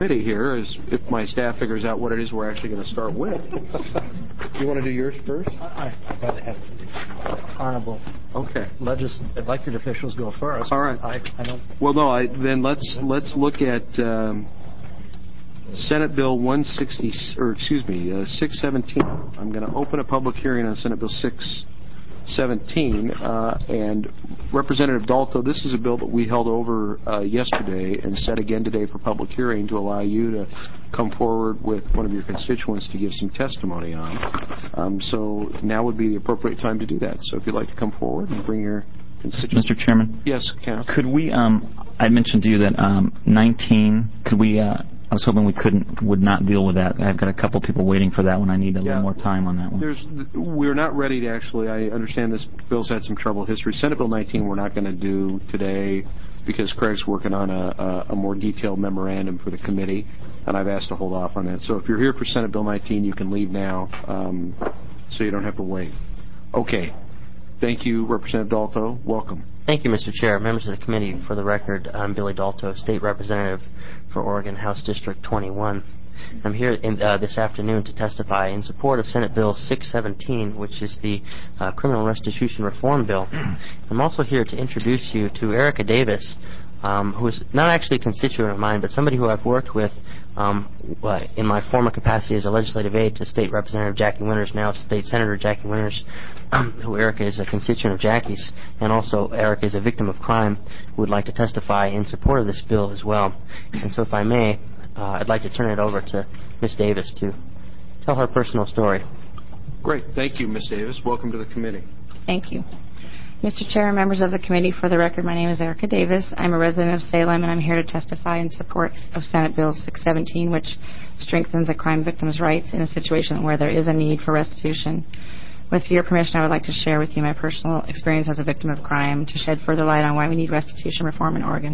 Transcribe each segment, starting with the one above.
committee here is if my staff figures out what it is we're actually going to start with. You want to do yours first? I'd rather have honorable elected officials go first. All right. I don't. Well, no. Then let's look at Senate Bill 617. I'm going to open a public hearing on Senate Bill 617, and Representative Dalto, this is a bill that we held over yesterday and set again today for public hearing to allow you to come forward with one of your constituents to give some testimony on. So now would be the appropriate time to do that. So if you'd like to come forward and bring your constituents. Mr. Chairman? Yes, Council. Could we, I mentioned to you that 19, could we, I was hoping we would not deal with that. I've got a couple people waiting for that one. I need a little more time on that one. We're not ready to actually, I understand this bill's had some trouble history. Senate Bill 19 we're not going to do today because Craig's working on a more detailed memorandum for the committee, and I've asked to hold off on that. So if you're here for Senate Bill 19, you can leave now so you don't have to wait. Okay. Thank you, Representative Dalto. Welcome. Thank you, Mr. Chair. Members of the committee, for the record, I'm Billy Dalto, State Representative for Oregon House District 21. I'm here this afternoon to testify in support of Senate Bill 617, which is the Criminal Restitution Reform Bill. I'm also here to introduce you to Erica Davis, who is not actually a constituent of mine, but somebody who I've worked with in my former capacity as a legislative aide to State Representative Jackie Winters, now State Senator Jackie Winters, who Erica is a constituent of Jackie's, and also Erica is a victim of crime who would like to testify in support of this bill as well. And so if I may, I'd like to turn it over to Ms. Davis to tell her personal story. Great. Thank you, Ms. Davis. Welcome to the committee. Thank you. Mr. Chair and members of the committee, for the record, my name is Erica Davis. I'm a resident of Salem, and I'm here to testify in support of Senate Bill 617, which strengthens a crime victim's rights in a situation where there is a need for restitution. With your permission, I would like to share with you my personal experience as a victim of crime to shed further light on why we need restitution reform in Oregon.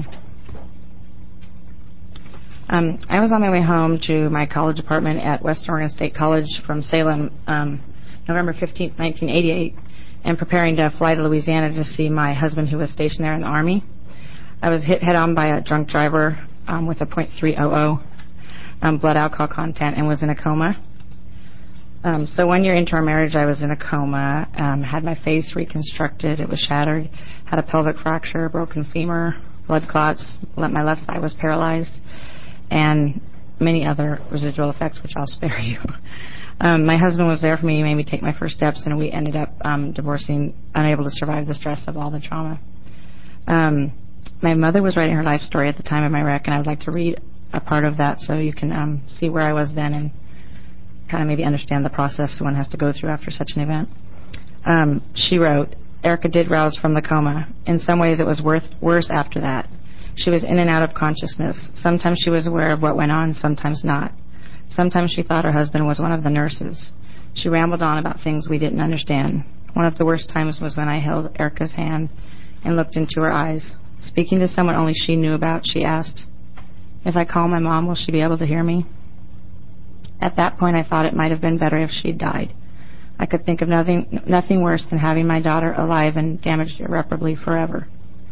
I was on my way home to my college apartment at Western Oregon State College from Salem November 15th, 1988, and preparing to fly to Louisiana to see my husband who was stationed there in the Army. I was hit head-on by a drunk driver with a .300 blood alcohol content and was in a coma. So 1 year into our marriage, I was in a coma, had my face reconstructed. It was shattered, had a pelvic fracture, broken femur, blood clots, my left side was paralyzed, and many other residual effects, which I'll spare you. My husband was there for me. He made me take my first steps, and we ended up divorcing, unable to survive the stress of all the trauma. My mother was writing her life story at the time of my wreck, and I would like to read a part of that so you can see where I was then and kind of maybe understand the process one has to go through after such an event. She wrote, Erica did rouse from the coma. In some ways, it was worse after that. She was in and out of consciousness. Sometimes she was aware of what went on, sometimes not. Sometimes she thought her husband was one of the nurses. She rambled on about things we didn't understand. One of the worst times was when I held Erica's hand and looked into her eyes. Speaking to someone only she knew about, she asked, if I call my mom, will she be able to hear me? At that point, I thought it might have been better if she'd died. I could think of nothing worse than having my daughter alive and damaged irreparably forever.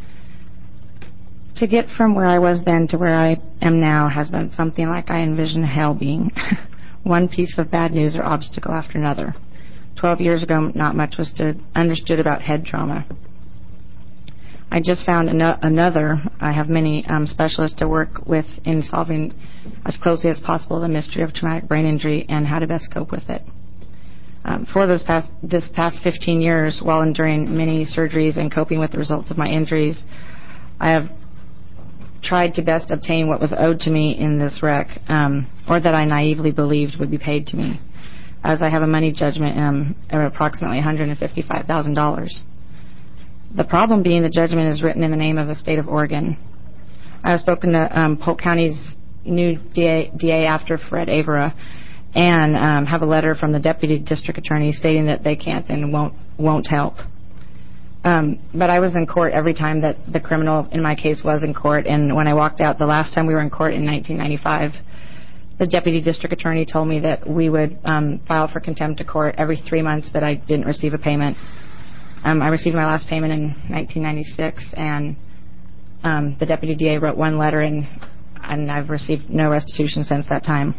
To get from where I was then to where I am now has been something like I envision hell being. One piece of bad news or obstacle after another. 12 years ago, not much was understood about head trauma. I just found another. I have many specialists to work with in solving as closely as possible the mystery of traumatic brain injury and how to best cope with it. For this past 15 years, while enduring many surgeries and coping with the results of my injuries, I have tried to best obtain what was owed to me in this wreck, or that I naively believed would be paid to me, as I have a money judgment of approximately $155,000. The problem being the judgment is written in the name of the state of Oregon. I have spoken to Polk County's new DA after Fred Avera, and have a letter from the deputy district attorney stating that they can't and won't help. But I was in court every time that the criminal in my case was in court, and when I walked out the last time we were in court in 1995, the deputy district attorney told me that we would file for contempt of court every 3 months that I didn't receive a payment. I received my last payment in 1996, and the deputy DA wrote one letter, and and I've received no restitution since that time.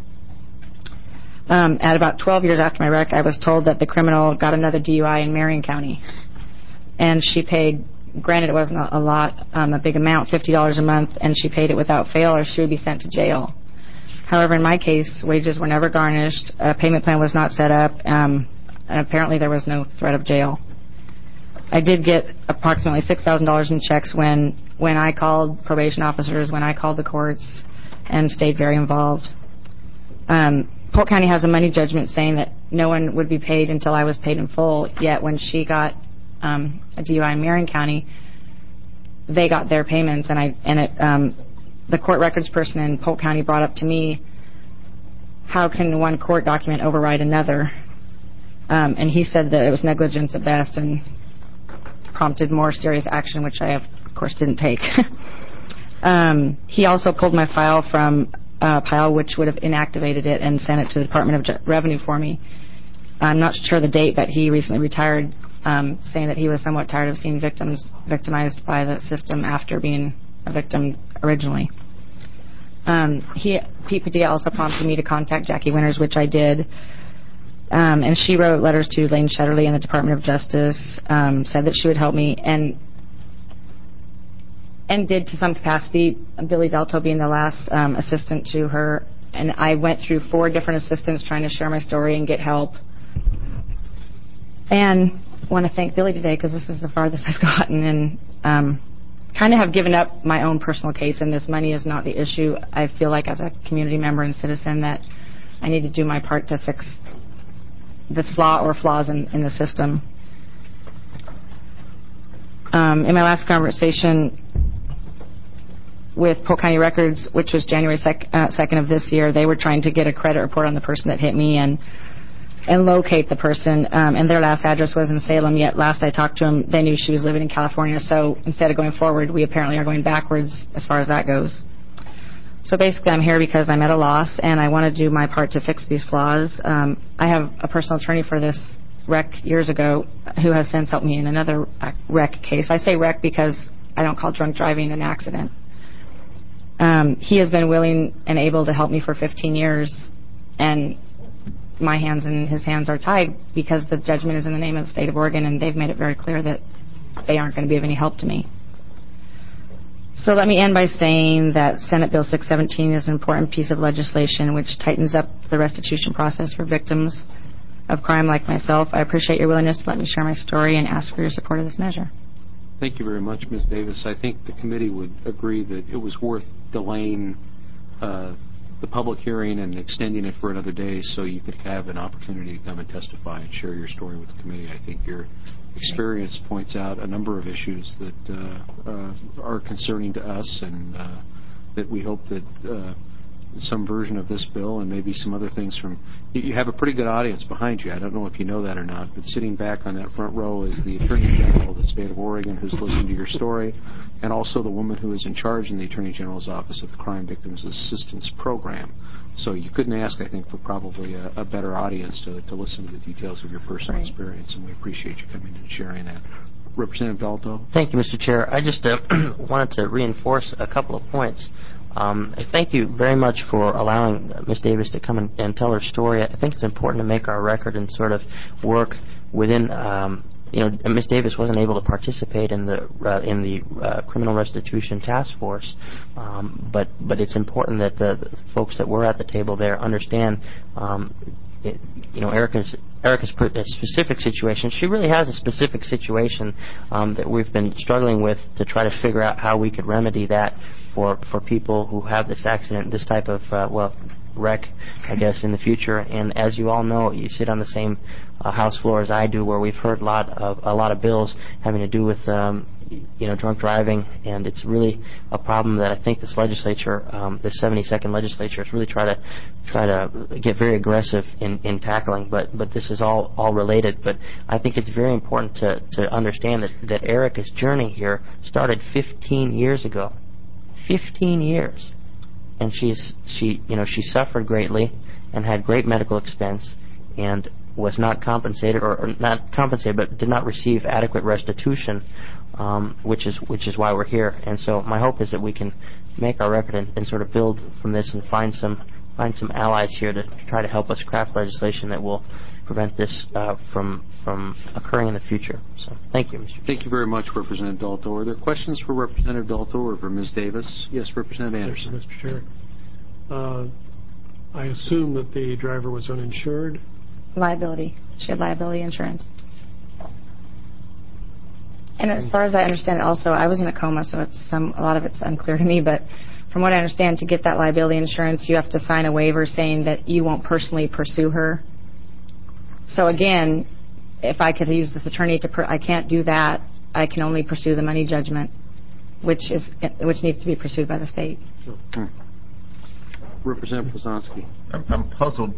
At about 12 years after my wreck, I was told that the criminal got another DUI in Marion County, and she paid, granted it wasn't a lot, a big amount, $50 a month, and she paid it without fail or she would be sent to jail. However, in my case, wages were never garnished, a payment plan was not set up, and apparently there was no threat of jail. I did get approximately $6,000 in checks when I called probation officers, when I called the courts, and stayed very involved. Polk County has a money judgment saying that no one would be paid until I was paid in full, yet when she got a DUI in Marion County, they got their payments, and the court records person in Polk County brought up to me, how can one court document override another? And he said that it was negligence at best and prompted more serious action, which I, of course, didn't take. He also pulled my file from a pile which would have inactivated it and sent it to the Department of Revenue for me. I'm not sure the date, but he recently retired, saying that he was somewhat tired of seeing victims victimized by the system after being a victim originally. Pete Padilla also prompted me to contact Jackie Winters, which I did. And she wrote letters to Lane Shetterly and the Department of Justice, said that she would help me, and did to some capacity, Billy Delto being the last assistant to her. And I went through 4 different assistants trying to share my story and get help. And I want to thank Billy today because this is the farthest I've gotten, and kind of have given up my own personal case, and this money is not the issue. I feel like as a community member and citizen that I need to do my part to fix this flaw or flaws in the system. In my last conversation with Polk County Records, which was January 2nd of this year, they were trying to get a credit report on the person that hit me and locate the person, and their last address was in Salem, yet last I talked to them, they knew she was living in California, so instead of going forward, we apparently are going backwards as far as that goes. So basically, I'm here because I'm at a loss, and I want to do my part to fix these flaws. I have a personal attorney for this wreck years ago who has since helped me in another wreck case. I say wreck because I don't call drunk driving an accident. He has been willing and able to help me for 15 years, and my hands and his hands are tied because the judgment is in the name of the state of Oregon, and they've made it very clear that they aren't going to be of any help to me. So let me end by saying that Senate Bill 617 is an important piece of legislation which tightens up the restitution process for victims of crime like myself. I appreciate your willingness to let me share my story and ask for your support of this measure. Thank you very much, Ms. Davis. I think the committee would agree that it was worth delaying the public hearing and extending it for another day so you could have an opportunity to come and testify and share your story with the committee. I think your experience points out a number of issues that are concerning to us, and that we hope that some version of this bill and maybe some other things from... You have a pretty good audience behind you. I don't know if you know that or not, but sitting back on that front row is the Attorney General of the state of Oregon who's listened to your story, and also the woman who is in charge in the Attorney General's Office of the Crime Victims Assistance Program. So you couldn't ask, I think, for probably a better audience to listen to the details of your personal experience, and we appreciate you coming and sharing that. Representative Dalto? Thank you, Mr. Chair. I just wanted to reinforce a couple of points. Thank you very much for allowing Ms. Davis to come and tell her story. I think it's important to make our record and sort of work within. Ms. Davis wasn't able to participate in the criminal restitution task force, but it's important that the folks that were at the table there understand. Erica's specific situation. She really has a specific situation that we've been struggling with to try to figure out how we could remedy that for people who have this accident, this type of wreck, I guess, in the future. And as you all know, you sit on the same House floor as I do, where we've heard a lot of bills having to do with drunk driving, and it's really a problem that I think this legislature, the 72nd legislature, is really try to get very aggressive in tackling. But this is all related. But I think it's very important to understand that Erica's journey here started 15 years ago. 15 years, and she suffered greatly and had great medical expense, and was not compensated, or not compensated, but did not receive adequate restitution, which is why we're here. And so my hope is that we can make our record and sort of build from this and find some allies here to try to help us craft legislation that will prevent this from occurring in the future. So thank you, Mr. Thank you very much, Representative Dalto. Are there questions for Representative Dalto or for Ms. Davis? Yes, Representative Anderson. Mr. Chair. I assume that the driver was uninsured. Liability. She had liability insurance. And as far as I understand it also, I was in a coma, so a lot of it's unclear to me, but from what I understand, to get that liability insurance, you have to sign a waiver saying that you won't personally pursue her. So again, if I could use this attorney I can't do that. I can only pursue the money judgment, which needs to be pursued by the state. Representative Poznanski. I'm puzzled,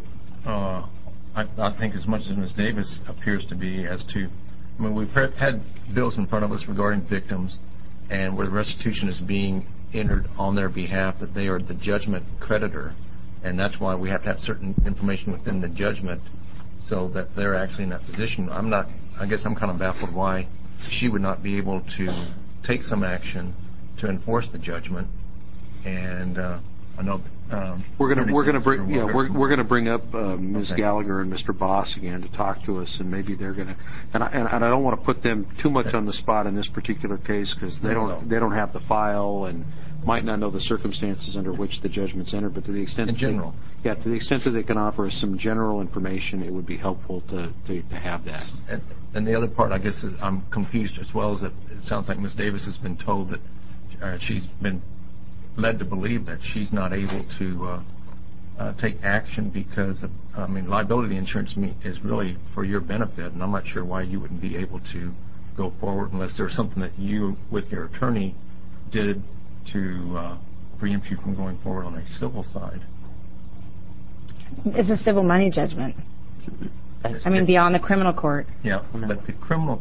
I think, as much as Ms. Davis appears to be, as to, I mean, we've had bills in front of us regarding victims and where the restitution is being entered on their behalf, that they are the judgment creditor, and that's why we have to have certain information within the judgment so that they're actually in that position. I guess I'm kind of baffled why she would not be able to take some action to enforce the judgment. And I know we're going to bring up Ms. Gallagher and Mr. Boss again to talk to us, and maybe they're going to. And I don't want to put them too much on the spot in this particular case because they don't have the file and might not know the circumstances under which the judgment's entered. But to the extent in general, to the extent that they can offer us some general information, it would be helpful to have that. And the other part, I guess, is I'm confused as well. As it sounds like Ms. Davis has been told that she's been led to believe that she's not able to take action because of, liability insurance is really for your benefit, and I'm not sure why you wouldn't be able to go forward unless there's something that you, with your attorney, did to preempt you from going forward on a civil side. It's a civil money judgment. Beyond the criminal court. Yeah, but the criminal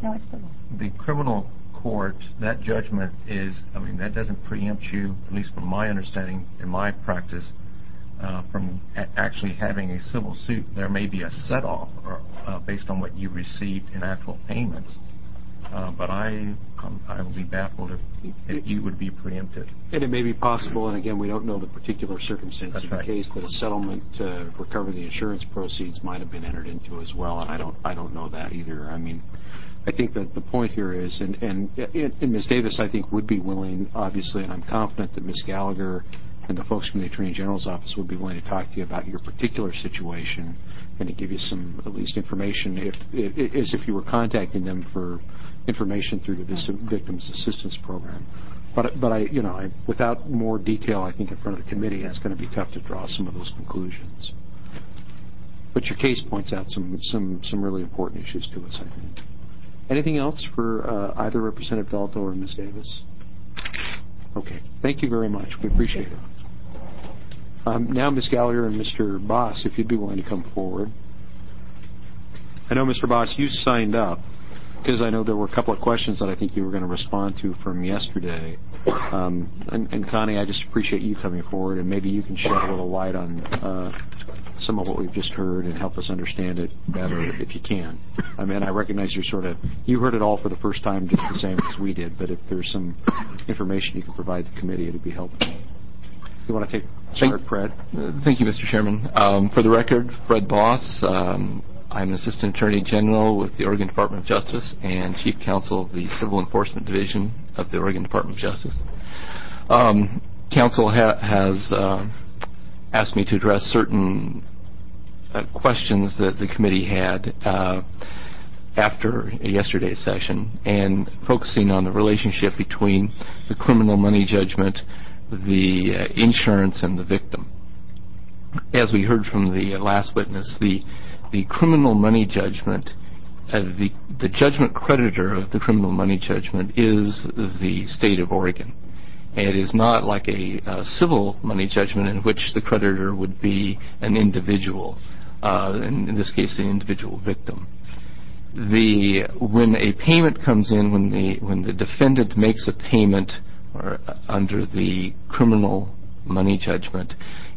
court, that judgment is, that doesn't preempt you, at least from my understanding in my practice, from actually having a civil suit. There may be a set-off based on what you received in actual payments, but I would be baffled if you would be preempted. And it may be possible, and again, we don't know the particular circumstances of the case, that a settlement to recover the insurance proceeds might have been entered into as well, and I don't know that either. I think that the point here is, and Ms. Davis, I think, would be willing, obviously, and I'm confident that Ms. Gallagher and the folks from the Attorney General's office would be willing to talk to you about your particular situation and to give you some, at least, information, as if you were contacting them for information through the Victims Assistance Program. But without more detail, I think, in front of the committee, it's going to be tough to draw some of those conclusions. But your case points out some really important issues to us, I think. Anything else for either Representative Dalto or Ms. Davis? Okay. Thank you very much. We appreciate it. Now, Ms. Gallagher and Mr. Boss, if you'd be willing to come forward. I know, Mr. Boss, you signed up because I know there were a couple of questions that I think you were going to respond to from yesterday. And Connie, I just appreciate you coming forward, and maybe you can shed a little light on some of what we've just heard and help us understand it better if you can. I recognize you heard it all for the first time just the same as we did, but if there's some information you can provide the committee, it would be helpful. You want to start, Fred? Thank you, Mr. Chairman. For the record, Fred Boss. I'm an Assistant Attorney General with the Oregon Department of Justice and Chief Counsel of the Civil Enforcement Division of the Oregon Department of Justice. Counsel has asked me to address certain questions that the committee had after yesterday's session, and focusing on the relationship between the criminal money judgment, the insurance, and the victim. As we heard from the last witness, the criminal money judgment, the judgment creditor of the criminal money judgment is the state of Oregon. It is not like a civil money judgment in which the creditor would be an individual, in this case, the individual victim. When a payment comes in, when the defendant makes a payment under the criminal money judgment,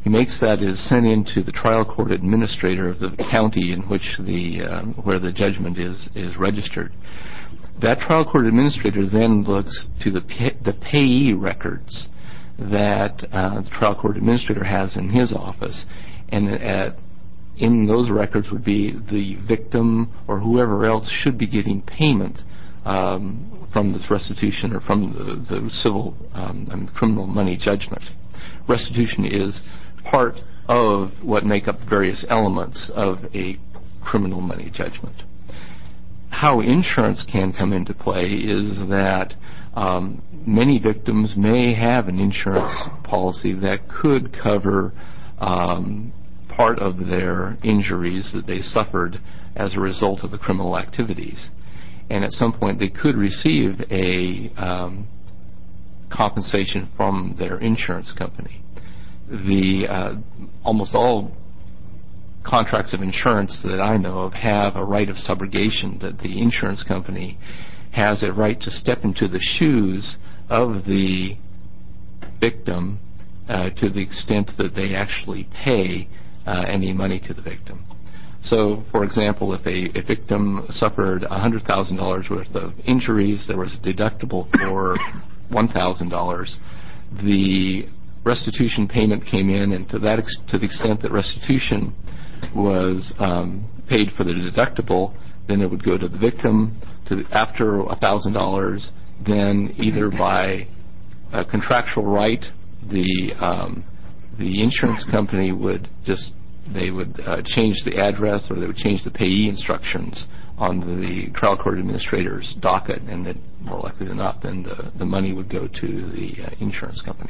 he makes that is sent into the trial court administrator of the county in which where the judgment is registered. That trial court administrator then looks to the payee records that the trial court administrator has in his office, and in those records would be the victim or whoever else should be getting payment from this restitution or from the civil criminal money judgment. Restitution is part of what make up the various elements of a criminal money judgment. How insurance can come into play is that many victims may have an insurance policy that could cover part of their injuries that they suffered as a result of the criminal activities. And at some point they could receive a compensation from their insurance company. Almost all contracts of insurance that I know of have a right of subrogation, that the insurance company has a right to step into the shoes of the victim to the extent that they actually pay any money to the victim. So, for example, if a victim suffered $100,000 worth of injuries, there was a deductible for $1,000, the restitution payment came in, and to the extent that restitution was paid for the deductible, then it would go to the victim. After $1,000, then either by a contractual right, the insurance company would change the address, or they would change the payee instructions on the trial court administrator's docket, and then more likely than not, then the money would go to the insurance company.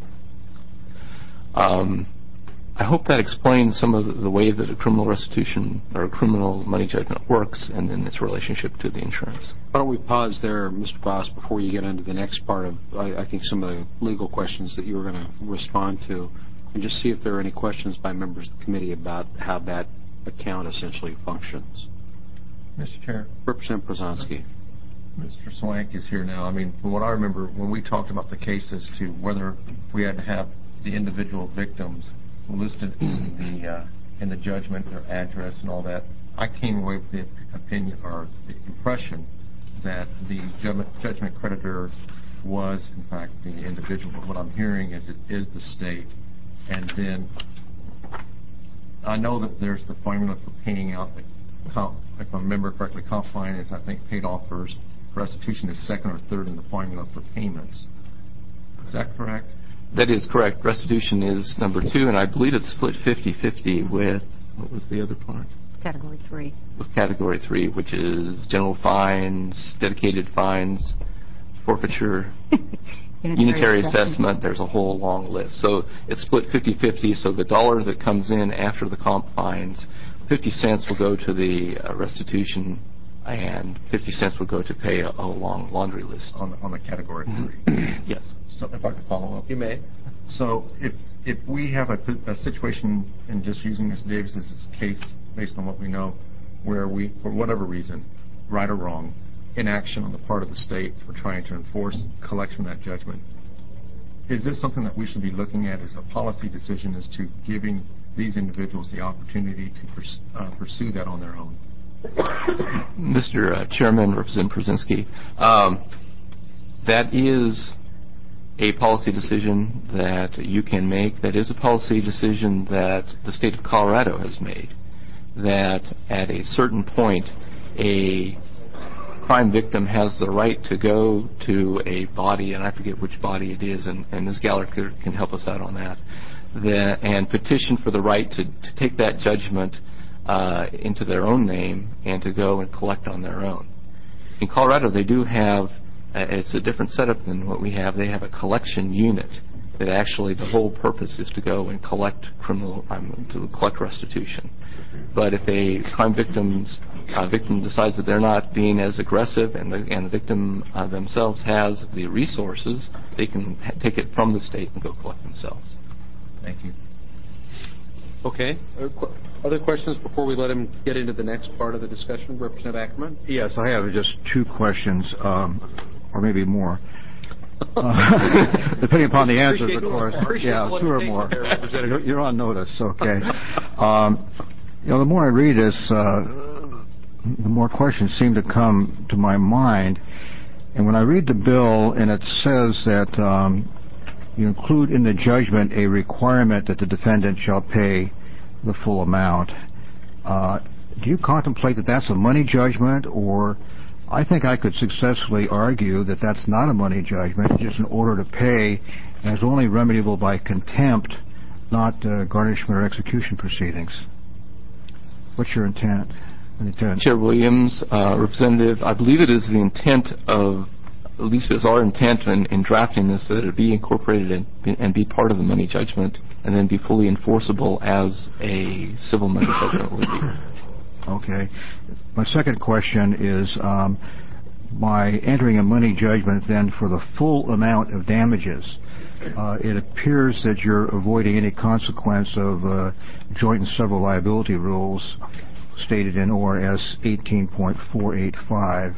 I hope that explains some of the way that a criminal restitution or a criminal money judgment works, and then its relationship to the insurance. Why don't we pause there, Mr. Boss, before you get into the next part of, I think, some of the legal questions that you were going to respond to, and just see if there are any questions by members of the committee about how that account essentially functions. Mr. Chair. Representative Brzezinski. Mr. Swank is here now. I mean, from what I remember, when we talked about the case as to whether we had to have the individual victims listed in the judgment, their address and all that, I came away with the opinion or the impression that the judgment creditor was, in fact, the individual. But what I'm hearing is it is the state. And then I know that there's the formula for paying out the comp. If I remember correctly, comp fine is, I think, paid off first. Restitution is second or third in the formula for payments. Is that correct? That is correct. Restitution is number 2, and I believe it's split 50-50 with, what was the other part? Category 3. With Category 3, which is general fines, dedicated fines, forfeiture, unitary assessment. There's a whole long list. So it's split 50-50, so the dollar that comes in after the comp fines, 50 cents will go to the restitution, and 50 cents will go to pay a long laundry list. On the Category 3. Yes. So if I could follow up. You may. So if we have a situation, and just using Ms. Davis's case based on what we know, where we, for whatever reason, right or wrong, inaction on the part of the state for trying to enforce collection of that judgment, is this something that we should be looking at as a policy decision as to giving these individuals the opportunity to pursue that on their own? Mr. Chairman, Representative Brzezinski, that is a policy decision that you can make. That is a policy decision that the state of Colorado has made, that at a certain point a crime victim has the right to go to a body, and I forget which body it is, and Ms. Gallagher can help us out on that, and petition for the right to take that judgment into their own name and to go and collect on their own. In Colorado, they do have, it's a different setup than what we have. They have a collection unit that actually the whole purpose is to go and collect to collect restitution. But if a crime victim decides that they're not being as aggressive, and the victim themselves has the resources, they can take it from the state and go collect themselves. Thank you. Okay. Other questions before we let him get into the next part of the discussion? Representative Ackerman? Yes, I have just 2 questions, or maybe more. Depending upon the answers, of course. Yeah, 2 or more. You're on notice, okay. The more I read this, the more questions seem to come to my mind. And when I read the bill, and it says that you include in the judgment a requirement that the defendant shall pay the full amount, do you contemplate that that's a money judgment, or I think I could successfully argue that that's not a money judgment, it's just an order to pay, and is only remediable by contempt, not garnishment or execution proceedings. What's your intent? Chair Williams, Representative, I believe it is the intent of, at least it's our intent in drafting this, that it be incorporated and be part of the money judgment and then be fully enforceable as a civil money judgment would be. Okay. My second question is, by entering a money judgment then for the full amount of damages, it appears that you're avoiding any consequence of joint and several liability rules stated in ORS 18.485.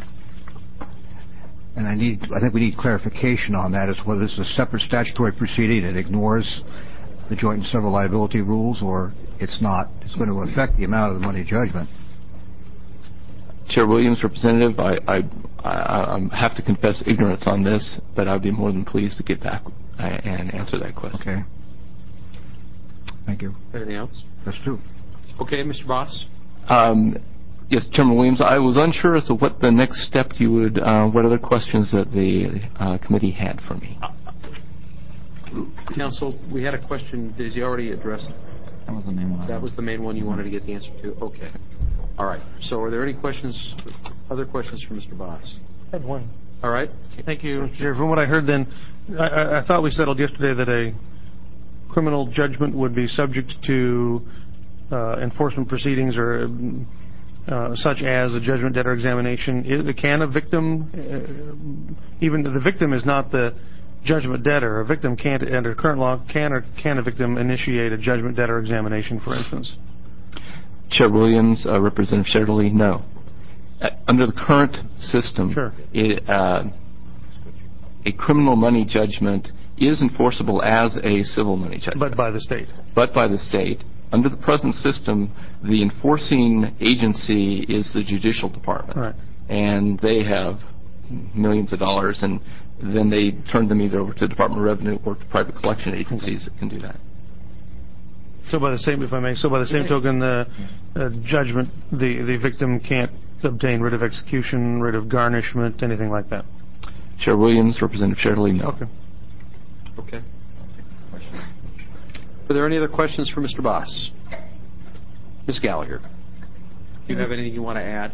And I think we need clarification on that, as to whether this is a separate statutory proceeding that ignores the joint and several liability rules, or it's not. It's going to affect the amount of the money judgment. Chair Williams, Representative, I have to confess ignorance on this, but I'd be more than pleased to get back and answer that question. Okay. Thank you. Anything else? That's two. Okay, Mr. Boss. Yes, Chairman Williams, I was unsure as to what the next step you would, what other questions that the committee had for me. Counsel, we had a question. Did he already address it? That was the main one. That was the main one you wanted to get the answer to? Okay. All right. So are there any questions, other questions for Mr. Boss? I had one. All right. Thank you, Mr. Chair. From what I heard then, I thought we settled yesterday that a criminal judgment would be subject to enforcement proceedings or such as a judgment debtor examination. Can a victim, even the victim is not the judgment debtor, a victim can't, under current law, can a victim initiate a judgment debtor examination, for instance? Chair Williams, Representative Shetterly, no. Under the current system, sure. A criminal money judgment is enforceable as a civil money judgment. But by the state. But by the state. Under the present system, the enforcing agency is the Judicial Department. Right. And they have millions of dollars, and then they turn them either over to the Department of Revenue or to private collection agencies that can do that. So by the same, if I may, by the same token, the judgment, the victim can't obtain writ of execution, writ of garnishment, anything like that? Chair Williams, Representative Shetterly, no. Okay. Are there any other questions for Mr. Boss? Ms. Gallagher, do you have anything you want to add?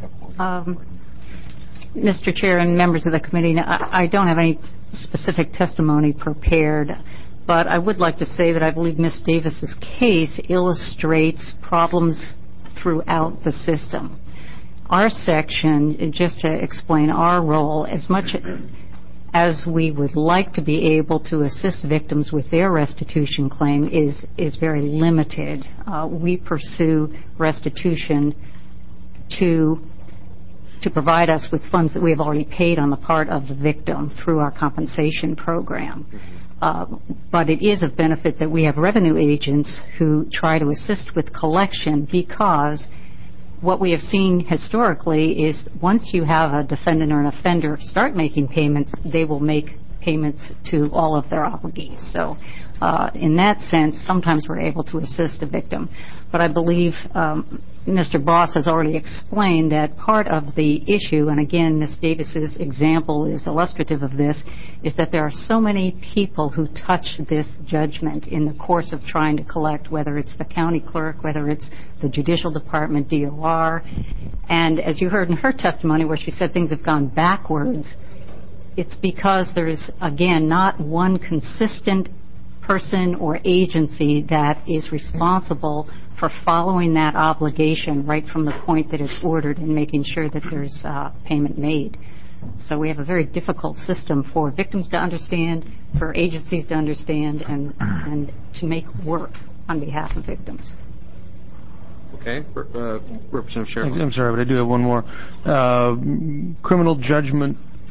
Mr. Chair and members of the committee, I don't have any specific testimony prepared, but I would like to say that I believe Ms. Davis's case illustrates problems throughout the system. Our section, just to explain our role, as much as we would like to be able to assist victims with their restitution claim, is very limited. We pursue restitution to provide us with funds that we have already paid on the part of the victim through our compensation program. But it is of benefit that we have revenue agents who try to assist with collection, because what we have seen historically is once you have a defendant or an offender start making payments, they will make payments to all of their obligees. So in that sense, sometimes we're able to assist a victim. But I believe Mr. Boss has already explained that part of the issue, and again, Ms. Davis's example is illustrative of this, is that there are so many people who touch this judgment in the course of trying to collect, whether it's the county clerk, whether it's the Judicial Department, DOR. And as you heard in her testimony where she said things have gone backwards, it's because there's, again, not one consistent person or agency that is responsible for following that obligation right from the point that it's ordered and making sure that there's payment made. So we have a very difficult system for victims to understand, for agencies to understand, and to make work on behalf of victims. Okay. Representative Sherman. I'm sorry, but I do have one more. Criminal judgment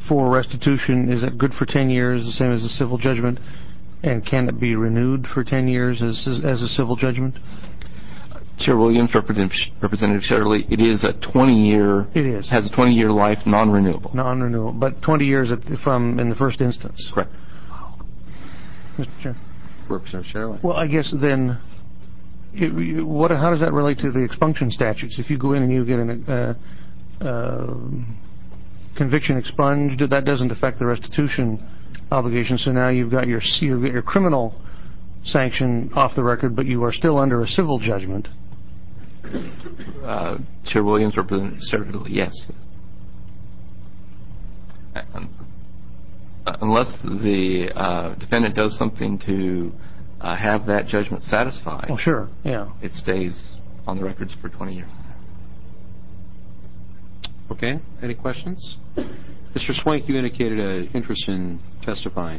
for restitution, is it good for 10 years, the same as a civil judgment? And can it be renewed for 10 years as a civil judgment? Chair Williams, Representative Shetterly, it is a 20-year. It is. Has a 20-year life, non-renewable. Non-renewable, but 20 years from in the first instance. Correct. Mr. Chair. Representative Shetterly. Well, I guess then, how does that relate to the expunction statutes? If you go in and you get a conviction expunged, that doesn't affect the restitution obligation. So now you've got your criminal sanction off the record, but you are still under a civil judgment. Chair Williams, Representative Shetterly, yes. Unless the defendant does something to have that judgment satisfied. Oh, sure, yeah. It stays on the records for 20 years. Okay. Any questions? Mr. Swank, you indicated an interest in testifying.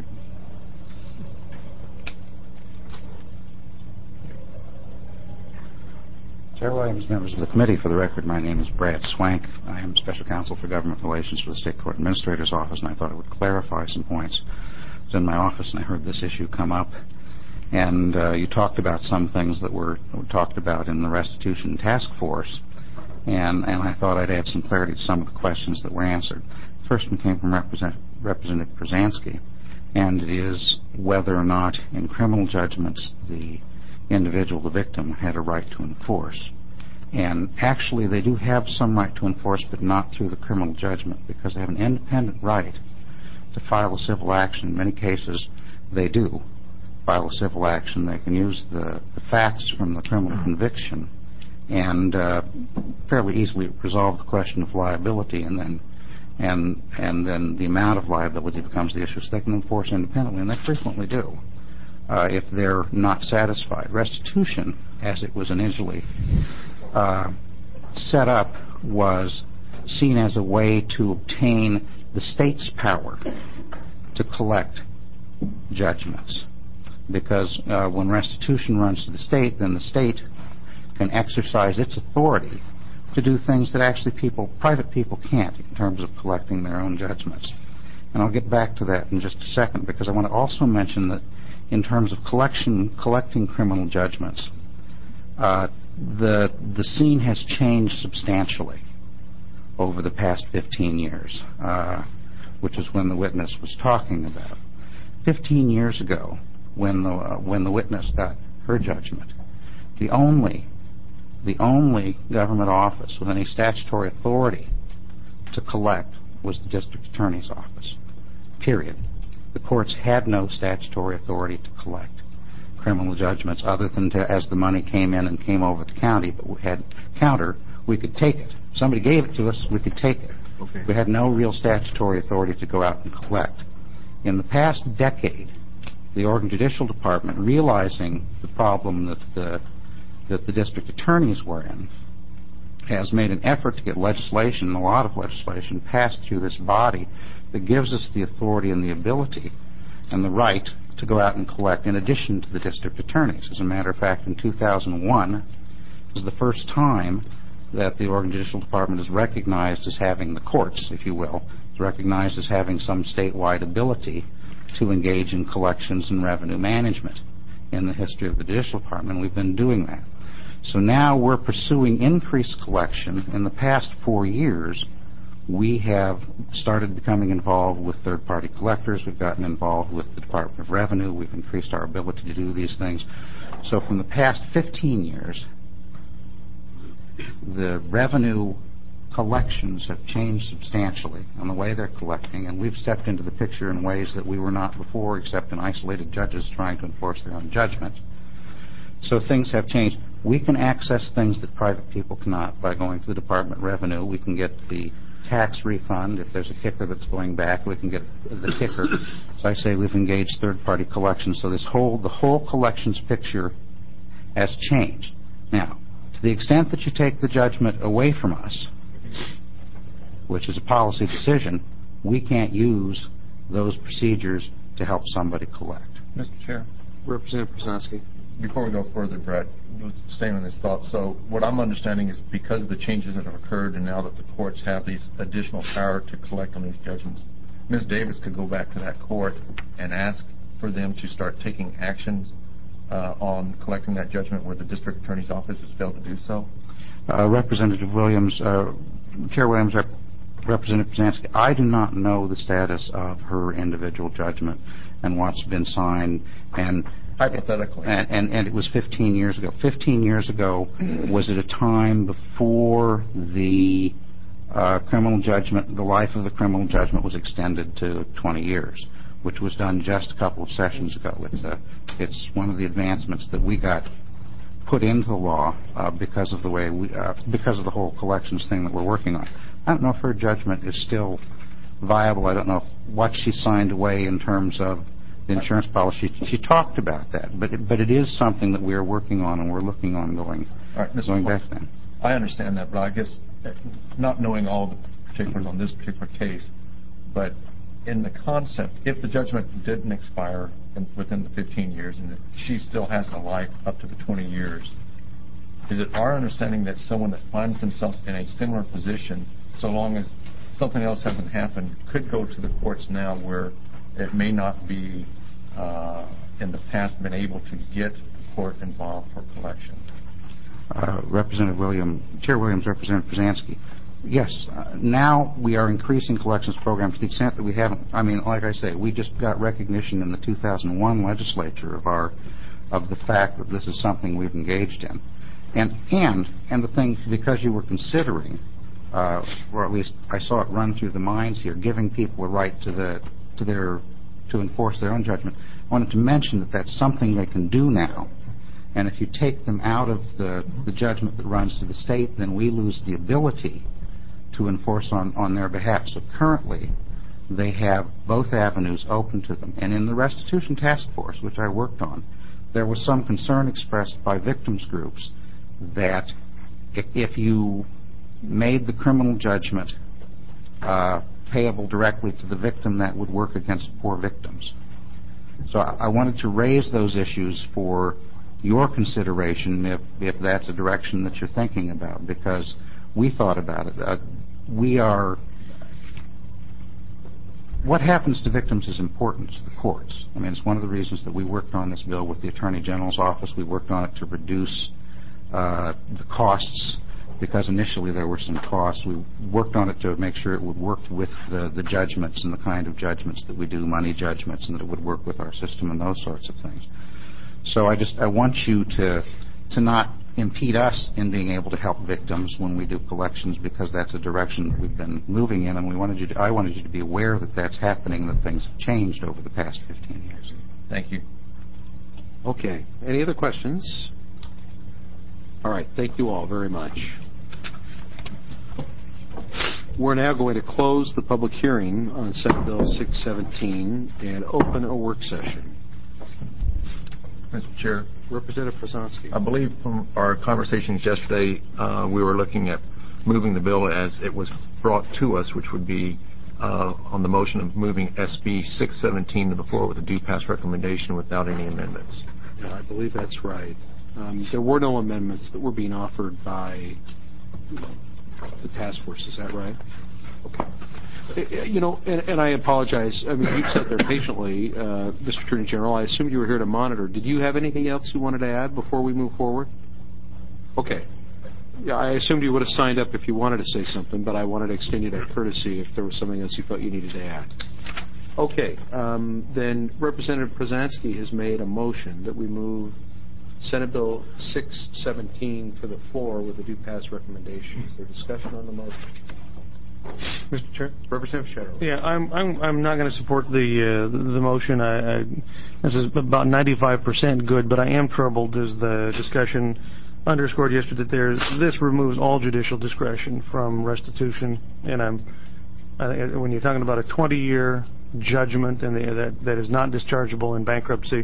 Chair Williams, members of the committee, for the record, my name is Brad Swank. I am Special Counsel for Government Relations for the State Court Administrator's Office, and I thought I would clarify some points. I was in my office and I heard this issue come up, and you talked about some things that were talked about in the restitution task force, and I thought I'd add some clarity to some of the questions that were answered. The first one came from Representative Brzezinski, and it is whether or not in criminal judgments the individual, the victim, had a right to enforce. And actually they do have some right to enforce, but not through the criminal judgment, because they have an independent right to file a civil action. In many cases they do file a civil action. They can use the facts from the criminal conviction and fairly easily resolve the question of liability, and then the amount of liability becomes the issue. So they can enforce independently, and they frequently do. If they're not satisfied. Restitution, as it was initially set up, was seen as a way to obtain the state's power to collect judgments. Because when restitution runs to the state, then the state can exercise its authority to do things that actually private people can't in terms of collecting their own judgments. And I'll get back to that in just a second, because I want to also mention that in terms of collecting criminal judgments, the scene has changed substantially over the past 15 years, which is when the witness was talking about. 15 years ago, when the witness got her judgment, the only government office with any statutory authority to collect was the district attorney's office. Period. The courts had no statutory authority to collect criminal judgments other than as the money came in and came over the county, but we had we could take it. If somebody gave it to us, we could take it. Okay. We had no real statutory authority to go out and collect. In the past decade, the Oregon Judicial Department, realizing the problem that the district attorneys were in, has made an effort to get legislation, a lot of legislation, passed through this body that gives us the authority and the ability and the right to go out and collect in addition to the district attorneys. As a matter of fact, in 2001 was the first time that the Oregon Judicial Department is recognized as having, the courts, if you will, is recognized as having some statewide ability to engage in collections and revenue management in the history of the Judicial Department. We've been doing that. So now we're pursuing increased collection. In the past 4 years, we have started becoming involved with third-party collectors. We've gotten involved with the Department of Revenue. We've increased our ability to do these things. So from the past 15 years, the revenue collections have changed substantially on the way they're collecting, and we've stepped into the picture in ways that we were not before, except in isolated judges trying to enforce their own judgment. So things have changed. We can access things that private people cannot by going to the Department of Revenue. We can get the tax refund. If there's a kicker that's going back, we can get the kicker. So I say we've engaged third-party collections. So the whole collections picture has changed. Now, to the extent that you take the judgment away from us, which is a policy decision, we can't use those procedures to help somebody collect. Mr. Chair. Representative Brzezinski. Before we go further, Brad, staying on this thought, so what I'm understanding is because of the changes that have occurred and now that the courts have these additional power to collect on these judgments, Ms. Davis could go back to that court and ask for them to start taking actions on collecting that judgment where the district attorney's office has failed to do so? Representative Williams, Chair Williams, Representative Brzezinski, I do not know the status of her individual judgment and what's been signed. And hypothetically. And it was 15 years ago. 15 years ago was at a time before the criminal judgment, the life of the criminal judgment was extended to 20 years, which was done just a couple of sessions ago. It's one of the advancements that we got put into the law because of the way because of the whole collections thing that we're working on. I don't know if her judgment is still viable. I don't know what she signed away in terms of the insurance policy. She talked about that, but it is something that we're working on and we're looking on going back then. I understand that, but I guess not knowing all the particulars on this particular case, but in the concept, if the judgment didn't expire within the 15 years and she still has a life up to the 20 years, is it our understanding that someone that finds themselves in a similar position, so long as something else hasn't happened, could go to the courts now where it may not be in the past been able to get the court involved for collection? Representative Williams, Chair Williams, Representative Brzezinski, yes, now we are increasing collections programs to the extent that we haven't. I mean, like I say, we just got recognition in the 2001 legislature of the fact that this is something we've engaged in, and the thing, because you were considering, or at least I saw it run through the minds here, giving people a right to enforce their own judgment. I wanted to mention that that's something they can do now. And if you take them out of the judgment that runs to the state, then we lose the ability to enforce on their behalf. So currently, they have both avenues open to them. And in the restitution task force, which I worked on, there was some concern expressed by victims groups that if you made the criminal judgment payable directly to the victim, that would work against poor victims. So I wanted to raise those issues for your consideration if that's a direction that you're thinking about, because we thought about it. What happens to victims is important to the courts. I mean, it's one of the reasons that we worked on this bill with the Attorney General's office. We worked on it to reduce the costs, because initially there were some costs. We worked on it to make sure it would work with the judgments and the kind of judgments that we do, money judgments, and that it would work with our system and those sorts of things. So I want you to not impede us in being able to help victims when we do collections, because that's a direction that we've been moving in, and I wanted you to be aware that that's happening, that things have changed over the past 15 years. Thank you. Okay. Any other questions? All right. Thank you all very much. We're now going to close the public hearing on Senate Bill 617 and open a work session. Mr. Chair. Representative Brzezinski. I believe from our conversations yesterday, we were looking at moving the bill as it was brought to us, which would be on the motion of moving SB 617 to the floor with a due pass recommendation without any amendments. Yeah, I believe that's right. There were no amendments that were being offered by the task force. Is that right? Okay. You know, and I apologize. I mean, you've sat there patiently, Mr. Attorney General. I assumed you were here to monitor. Did you have anything else you wanted to add before we move forward? Okay. Yeah, I assumed you would have signed up if you wanted to say something, but I wanted to extend you that courtesy if there was something else you felt you needed to add. Okay. Then Representative Brzezinski has made a motion that we move Senate Bill 617 to the floor with a due pass recommendation. Is there discussion on the motion? Mr. Chair? Representative Shetterly. Yeah, I'm not going to support the motion. This is about 95% good, but I am troubled, as the discussion underscored yesterday, that this removes all judicial discretion from restitution. And I think when you're talking about a 20-year judgment and that is not dischargeable in bankruptcy,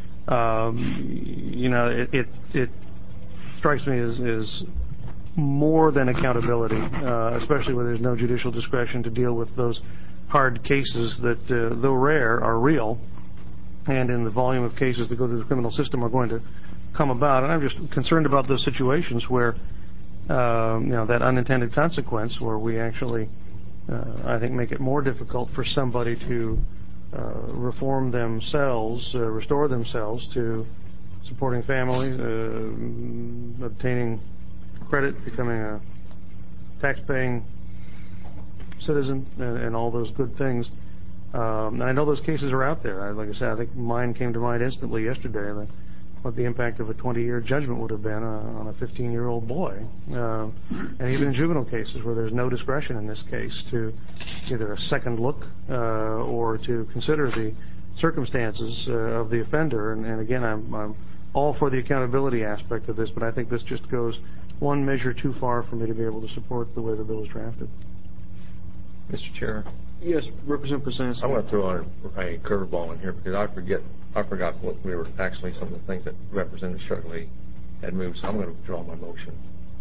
you know, it strikes me as more than accountability, especially when there's no judicial discretion to deal with those hard cases that, though rare, are real, and in the volume of cases that go through the criminal system are going to come about. And I'm just concerned about those situations where, you know, that unintended consequence where we actually I think, make it more difficult for somebody to reform themselves, restore themselves to supporting families, obtaining credit, becoming a tax-paying citizen, and all those good things. And I know those cases are out there. Like I said, I think mine came to mind instantly yesterday, what the impact of a 20-year judgment would have been on a 15-year-old boy. And even in juvenile cases where there's no discretion in this case to either a second look or to consider the circumstances of the offender. And again, I'm all for the accountability aspect of this, but I think this just goes one measure too far for me to be able to support the way the bill is drafted. Mr. Chair. Yes, Representative Brzezinski. I want to throw on a curveball in here because I forgot what we were actually some of the things that Representative Shirley had moved, so I'm going to withdraw my motion.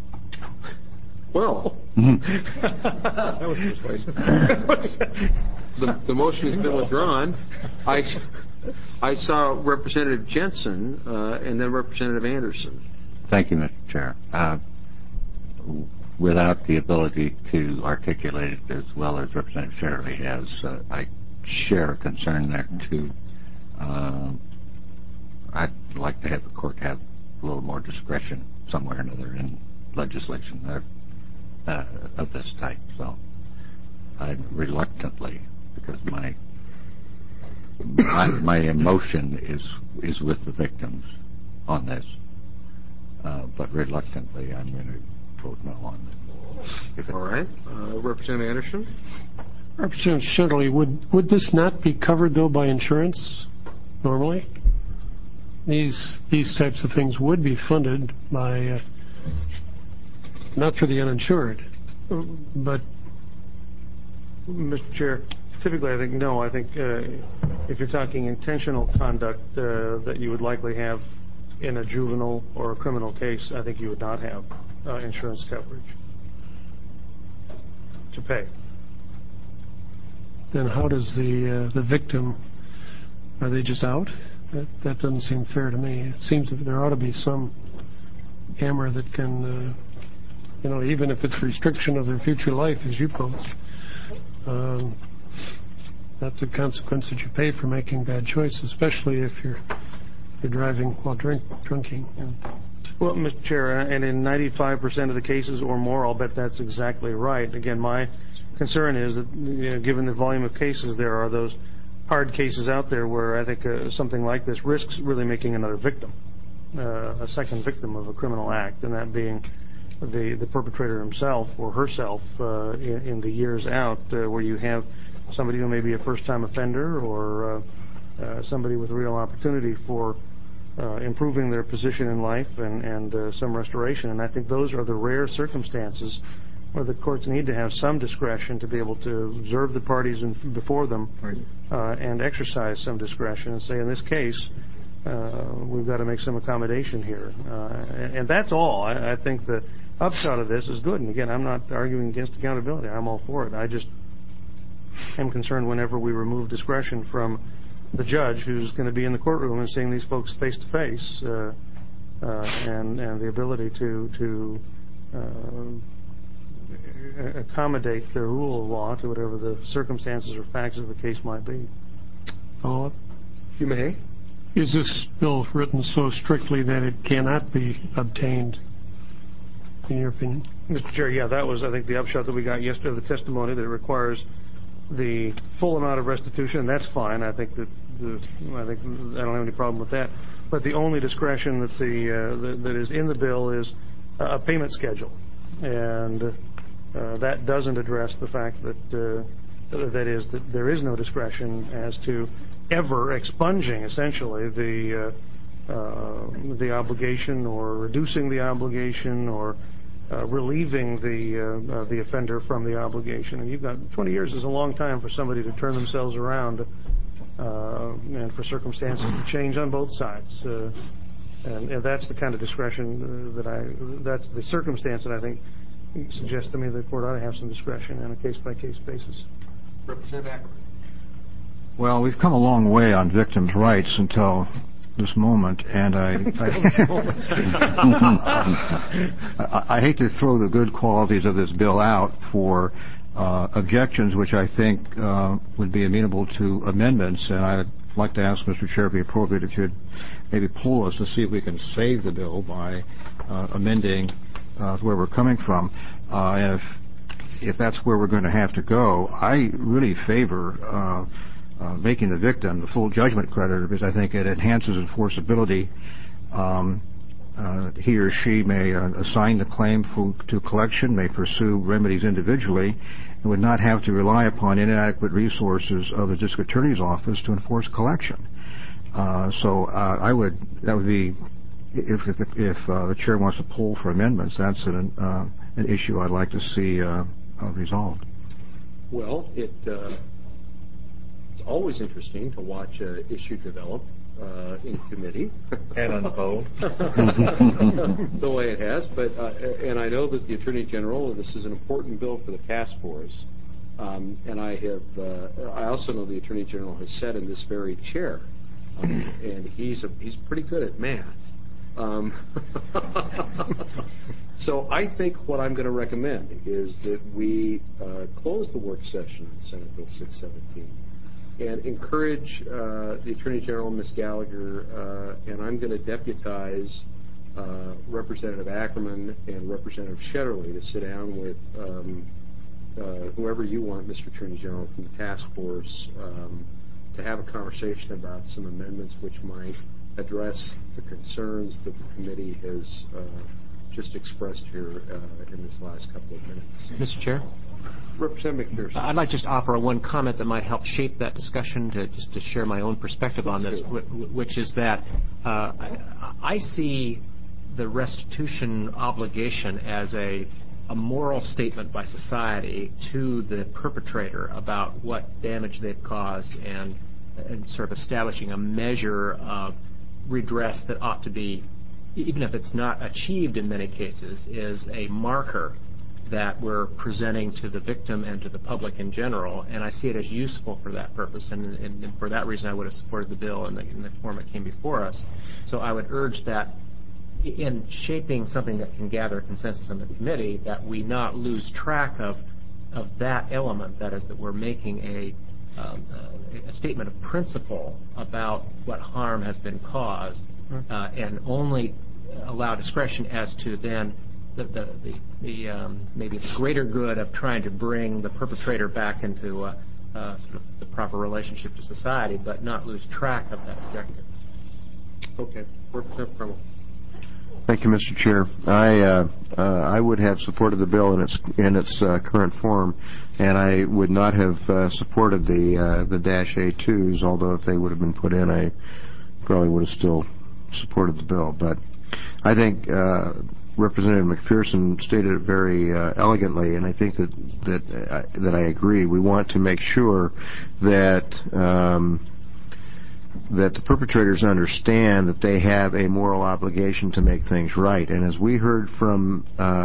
Well, that was persuasive. the motion has been withdrawn. I saw Representative Jensen and then Representative Anderson. Thank you, Mr. Chair. Without the ability to articulate it as well as Representative Shirley has, I share a concern there, too. I'd like to have the court have a little more discretion somewhere or another in legislation of this type. So I reluctantly, because my emotion is with the victims on this, but reluctantly I'm going to vote no on it. All right. Representative Anderson? Representative Shirley, would this not be covered, though, by insurance normally? These types of things would be funded by, not for the uninsured, but... Mr. Chair, typically I think no. I think if you're talking intentional conduct that you would likely have in a juvenile or a criminal case, I think you would not have insurance coverage to pay. Then how does the victim, are they just out? That doesn't seem fair to me. It seems that there ought to be some hammer that can, even if it's restriction of their future life, as you pose, that's a consequence that you pay for making bad choices, especially if you're driving while drinking. Well, Mr. Chair, and in 95% of the cases or more, I'll bet that's exactly right. Again, my concern is that, given the volume of cases, there are those hard cases out there where I think something like this risks really making another victim, a second victim of a criminal act, and that being the perpetrator himself or herself in the years out, where you have somebody who may be a first-time offender or somebody with real opportunity for improving their position in life and some restoration. And I think those are the rare circumstances where the courts need to have some discretion to be able to observe the parties before them and exercise some discretion and say, in this case, we've got to make some accommodation here. And that's all. I think the upshot of this is good. And again, I'm not arguing against accountability. I'm all for it. I just am concerned whenever we remove discretion from the judge who's going to be in the courtroom and seeing these folks face to face, and the ability to accommodate the rule of law to whatever the circumstances or facts of the case might be. Follow-up? You may. Is this bill written so strictly that it cannot be obtained, in your opinion? Mr. Chair, yeah, that was, I think, the upshot that we got yesterday of the testimony, that it requires the full amount of restitution, and that's fine. I think that I don't have any problem with that. But the only discretion that is in the bill is a payment schedule, and that doesn't address the fact that there is no discretion as to ever expunging essentially the obligation or reducing the obligation or relieving the offender from the obligation. And you've got 20 years is a long time for somebody to turn themselves around and for circumstances to change on both sides. And that's the kind of discretion that's the circumstance that I think suggests to me the court ought to have some discretion on a case-by-case basis. Representative Ackerman. Well, we've come a long way on victims' rights until this moment, and I hate to throw the good qualities of this bill out for objections which I think would be amenable to amendments, and I'd like to ask Mr. Chair, if it be appropriate, if you'd maybe poll us to see if we can save the bill by amending where we're coming from. And if that's where we're going to have to go, I really favor making the victim the full judgment creditor, because I think it enhances enforceability. He or she may assign the claim to collection, may pursue remedies individually, and would not have to rely upon inadequate resources of the district attorney's office to enforce collection. That would be, if the chair wants to poll for amendments, that's an issue I'd like to see resolved. Well, it's always interesting to watch an issue develop in committee and unfold the way it has. But and I know that the Attorney General, this is an important bill for the task force, and I also know the Attorney General has sat in this very chair, and he's pretty good at math. So I think what I'm going to recommend is that we close the work session on Senate Bill 617 and encourage the Attorney General, Ms. Gallagher, and I'm going to deputize Representative Ackerman and Representative Shetterly to sit down with whoever you want, Mr. Attorney General, from the task force to have a conversation about some amendments which might address the concerns that the committee has just expressed here in this last couple of minutes. Mr. Chair? Representative McPherson. I'd like just to offer one comment that might help shape that discussion, to share my own perspective on this, which is that I see the restitution obligation as a moral statement by society to the perpetrator about what damage they've caused, and sort of establishing a measure of redress that ought to be, even if it's not achieved in many cases, is a marker that we're presenting to the victim and to the public in general, and I see it as useful for that purpose, and for that reason I would have supported the bill in the form it came before us. So I would urge that in shaping something that can gather consensus in the committee, that we not lose track of that element, that is, that we're making a statement of principle about what harm has been caused, and only allow discretion as to then maybe the greater good of trying to bring the perpetrator back into sort of the proper relationship to society, but not lose track of that objective. Okay. Representative Crummell. Thank you, Mr. Chair. I would have supported the bill in its current form, and I would not have supported the Dash A2s, although if they would have been put in, I probably would have still supported the bill. But I think Representative McPherson stated it very elegantly, and I think that I agree. We want to make sure that that the perpetrators understand that they have a moral obligation to make things right. And as we heard from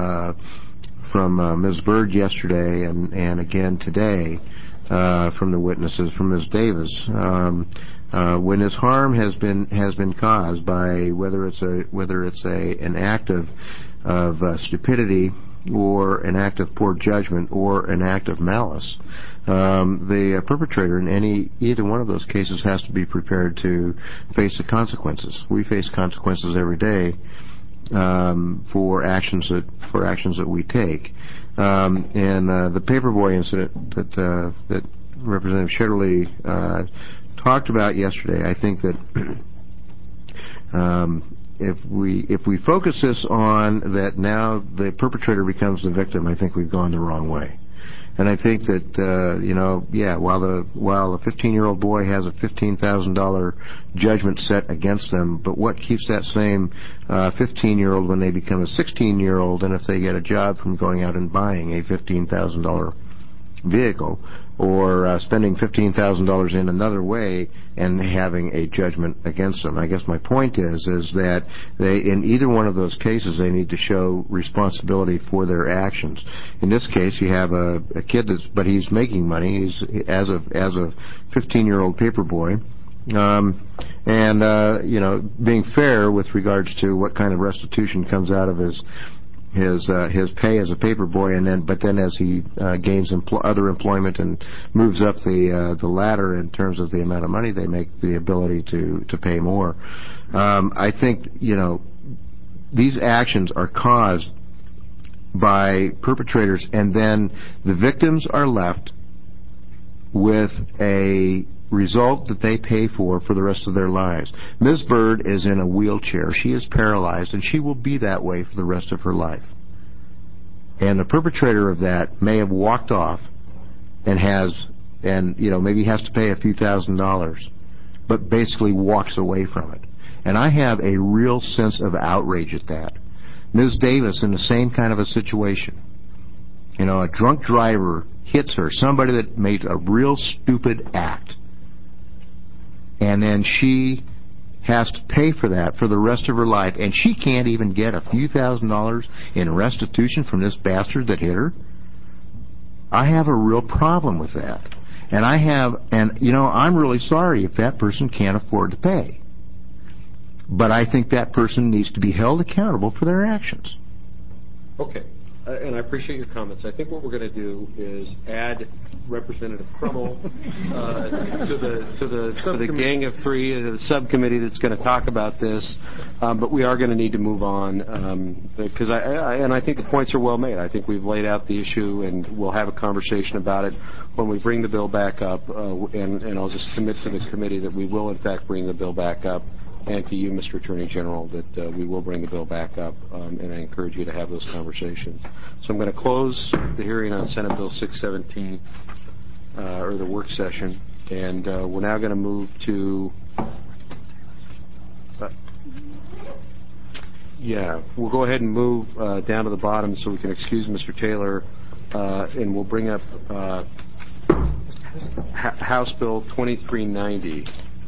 Ms. Bird yesterday, and again today from the witnesses, from Ms. Davis, when this harm has been caused by whether it's an act of stupidity, or an act of poor judgment, or an act of malice, the perpetrator in either one of those cases has to be prepared to face the consequences. We face consequences every day for actions that we take. And the Paperboy incident that Representative Shetterly talked about yesterday, I think that if we focus this on that now the perpetrator becomes the victim, I think we've gone the wrong way. And I think that while a 15-year-old boy has a $15,000 judgment set against them, but what keeps that same 15-year-old when they become a 16-year-old, and if they get a job from going out and buying a $15,000 vehicle, or spending $15,000 in another way and having a judgment against them. I guess my point is that in either one of those cases, they need to show responsibility for their actions. In this case, you have a kid but he's making money. He's as a 15-year-old paperboy. Being fair with regards to what kind of restitution comes out of his his pay as a paper boy, but then as he gains other employment and moves up the ladder in terms of the amount of money they make, the ability to pay more. I think these actions are caused by perpetrators, and then the victims are left with a result that they pay for the rest of their lives. Ms. Bird is in a wheelchair. She is paralyzed, and she will be that way for the rest of her life. And the perpetrator of that may have walked off and maybe has to pay a few $1,000s, but basically walks away from it. And I have a real sense of outrage at that. Ms. Davis in the same kind of a situation. A drunk driver hits her, somebody that made a real stupid act. And then she has to pay for that for the rest of her life, and she can't even get a few $1,000s in restitution from this bastard that hit her. I have a real problem with that. And I'm really sorry if that person can't afford to pay. But I think that person needs to be held accountable for their actions. Okay. And I appreciate your comments. I think what we're going to do is add Representative Crummell to the gang of three, the subcommittee that's going to talk about this. But we are going to need to move on because I think the points are well made. I think we've laid out the issue, and we'll have a conversation about it when we bring the bill back up. And I'll just commit to the committee that we will, in fact, bring the bill back up. And to you, Mr. Attorney General, that we will bring the bill back up, and I encourage you to have those conversations. So I'm going to close the hearing on Senate Bill 617, or the work session, and we're now going to move to... we'll go ahead and move down to the bottom so we can excuse Mr. Taylor, and we'll bring up House Bill 2390.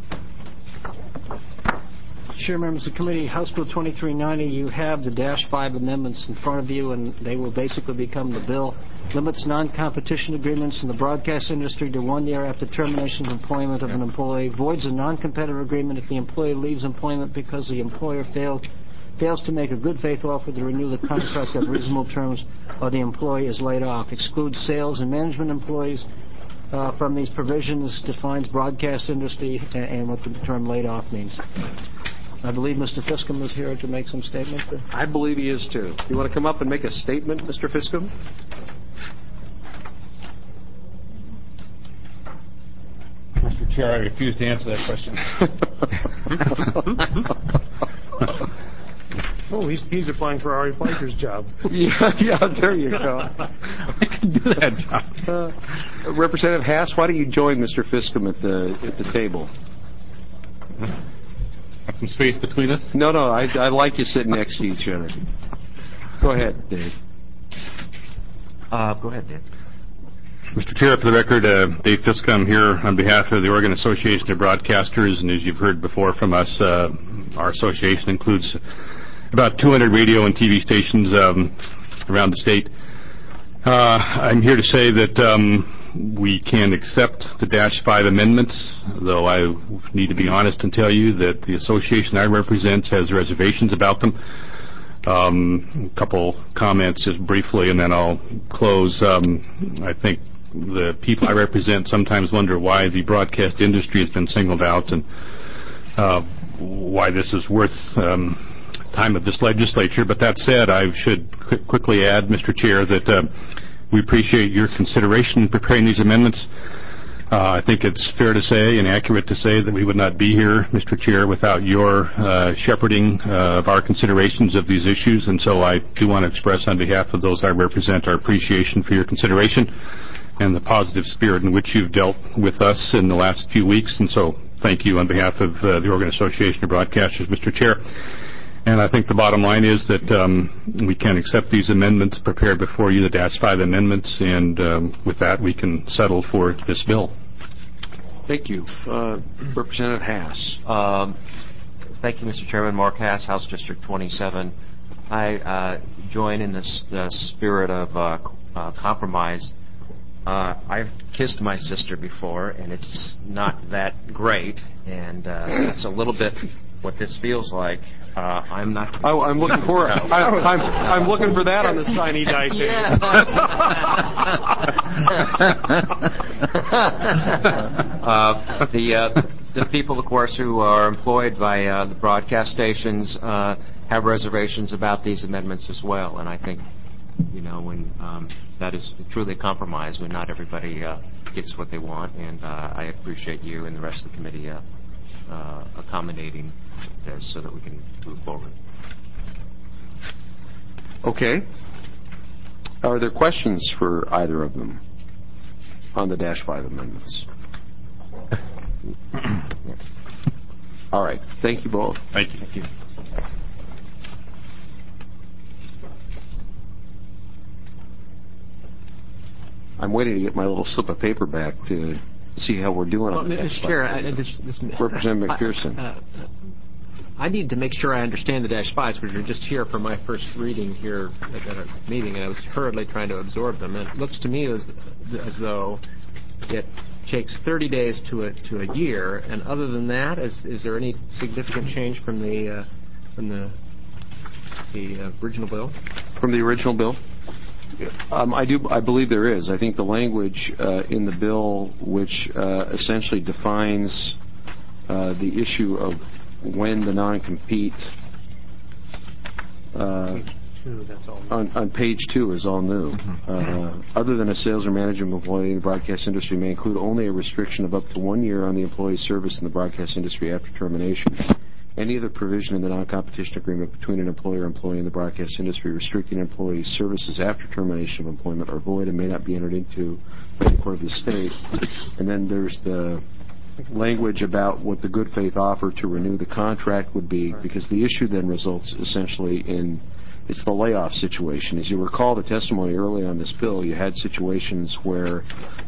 Chair, members of the committee, House Bill 2390, you have the -5 amendments in front of you, and they will basically become the bill. Limits non-competition agreements in the broadcast industry to 1 year after termination of employment of an employee. Voids a non-competitive agreement if the employee leaves employment because the employer fails to make a good faith offer to renew the contract at reasonable terms or the employee is laid off. Excludes sales and management employees from these provisions. Defines broadcast industry and what the term laid off means. I believe Mr. Fiscom is here to make some statement. I believe he is, too. You want to come up and make a statement, Mr. Fiscom? Mr. Chair, I refuse to answer that question. Oh, he's applying for Ari Fleischer's job. Yeah, there you go. I can do that job. Representative Haas, why don't you join Mr. Fiscom at the table? Have some space between us? No, I like you sitting next to each other. Go ahead, Dave. Go ahead, Dave. Mr. Chair, for the record, Dave Fiscom here on behalf of the Oregon Association of Broadcasters, and as you've heard before from us, our association includes about 200 radio and TV stations around the state. I'm here to say that we can accept the -5 amendments, though I need to be honest and tell you that the association I represent has reservations about them. A couple comments just briefly, and then I'll close. I think the people I represent sometimes wonder why the broadcast industry has been singled out and why this is worth time of this legislature. But that said, I should quickly add, Mr. Chair, that we appreciate your consideration in preparing these amendments. I think it's fair to say and accurate to say that we would not be here, Mr. Chair, without your shepherding of our considerations of these issues. And so I do want to express on behalf of those I represent our appreciation for your consideration and the positive spirit in which you've dealt with us in the last few weeks. And so thank you on behalf of the Oregon Association of Broadcasters, Mr. Chair. And I think the bottom line is that we can accept these amendments prepared before you, the -5 amendments, and with that we can settle for this bill. Thank you. Representative Haas. Thank you, Mr. Chairman. Mark Haas, House District 27. I join in the spirit of compromise. I've kissed my sister before, and it's not that great, and that's a little bit what this feels like. I'm not. Oh, I'm looking for it. I'm looking for that on the sine die thing. The people, of course, who are employed by the broadcast stations have reservations about these amendments as well, and I think, when that is truly a compromise, when not everybody gets what they want, and I appreciate you and the rest of the committee accommodating this so that we can move forward. Okay. Are there questions for either of them on the -5 amendments? All right. Thank you both. Thank you. Thank you. I'm waiting to get my little slip of paper back to see how we're doing on the Mr. Chair, Representative McPherson. I need to make sure I understand the -5s, because you're just here for my first reading here at a meeting, and I was hurriedly trying to absorb them. And it looks to me as though it takes 30 days to a year, and other than that, is there any significant change from the original bill? From the original bill? I believe there is. I think the language in the bill, which essentially defines the issue of when the non-compete on page 2 is all new. Other than a sales or management employee in the broadcast industry may include only a restriction of up to 1 year on the employee's service in the broadcast industry after termination. Any other provision in the non-competition agreement between an employer and employee in the broadcast industry restricting an employee's services after termination of employment are void and may not be entered into by the court of the state. And then there's the language about what the good faith offer to renew the contract would be, because the issue then results essentially in it's the layoff situation. As you recall the testimony early on this bill, you had situations where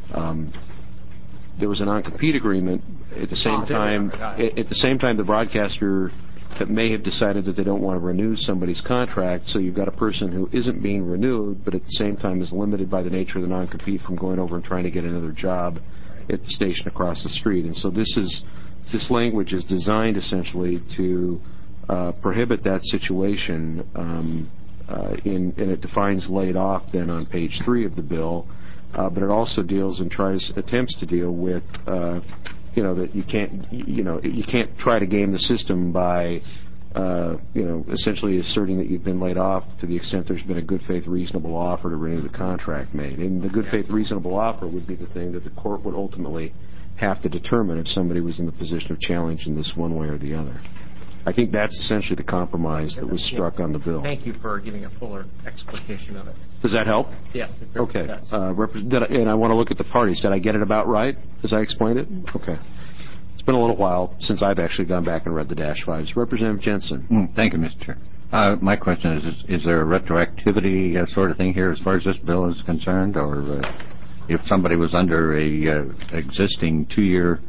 there was a non-compete agreement. At the same time, the broadcaster that may have decided that they don't want to renew somebody's contract, so you've got a person who isn't being renewed, but at the same time is limited by the nature of the non-compete from going over and trying to get another job at the station across the street. And so this language is designed essentially to prohibit that situation, and it defines laid off then on page 3 of the bill. But it also deals and attempts to deal with, that you can't try to game the system by, essentially asserting that you've been laid off to the extent there's been a good faith reasonable offer to renew the contract made. And the good faith reasonable offer would be the thing that the court would ultimately have to determine if somebody was in the position of challenging this one way or the other. I think that's essentially the compromise that was struck on the bill. Thank you for giving a fuller explication of it. Does that help? Yes. Okay. And I want to look at the parties. Did I get it about right as I explained it? Okay. It's been a little while since I've actually gone back and read the -5s. Representative Jensen. Thank you, Mr. Chair. My question is there a retroactivity sort of thing here as far as this bill is concerned? Or if somebody was under a existing 2-year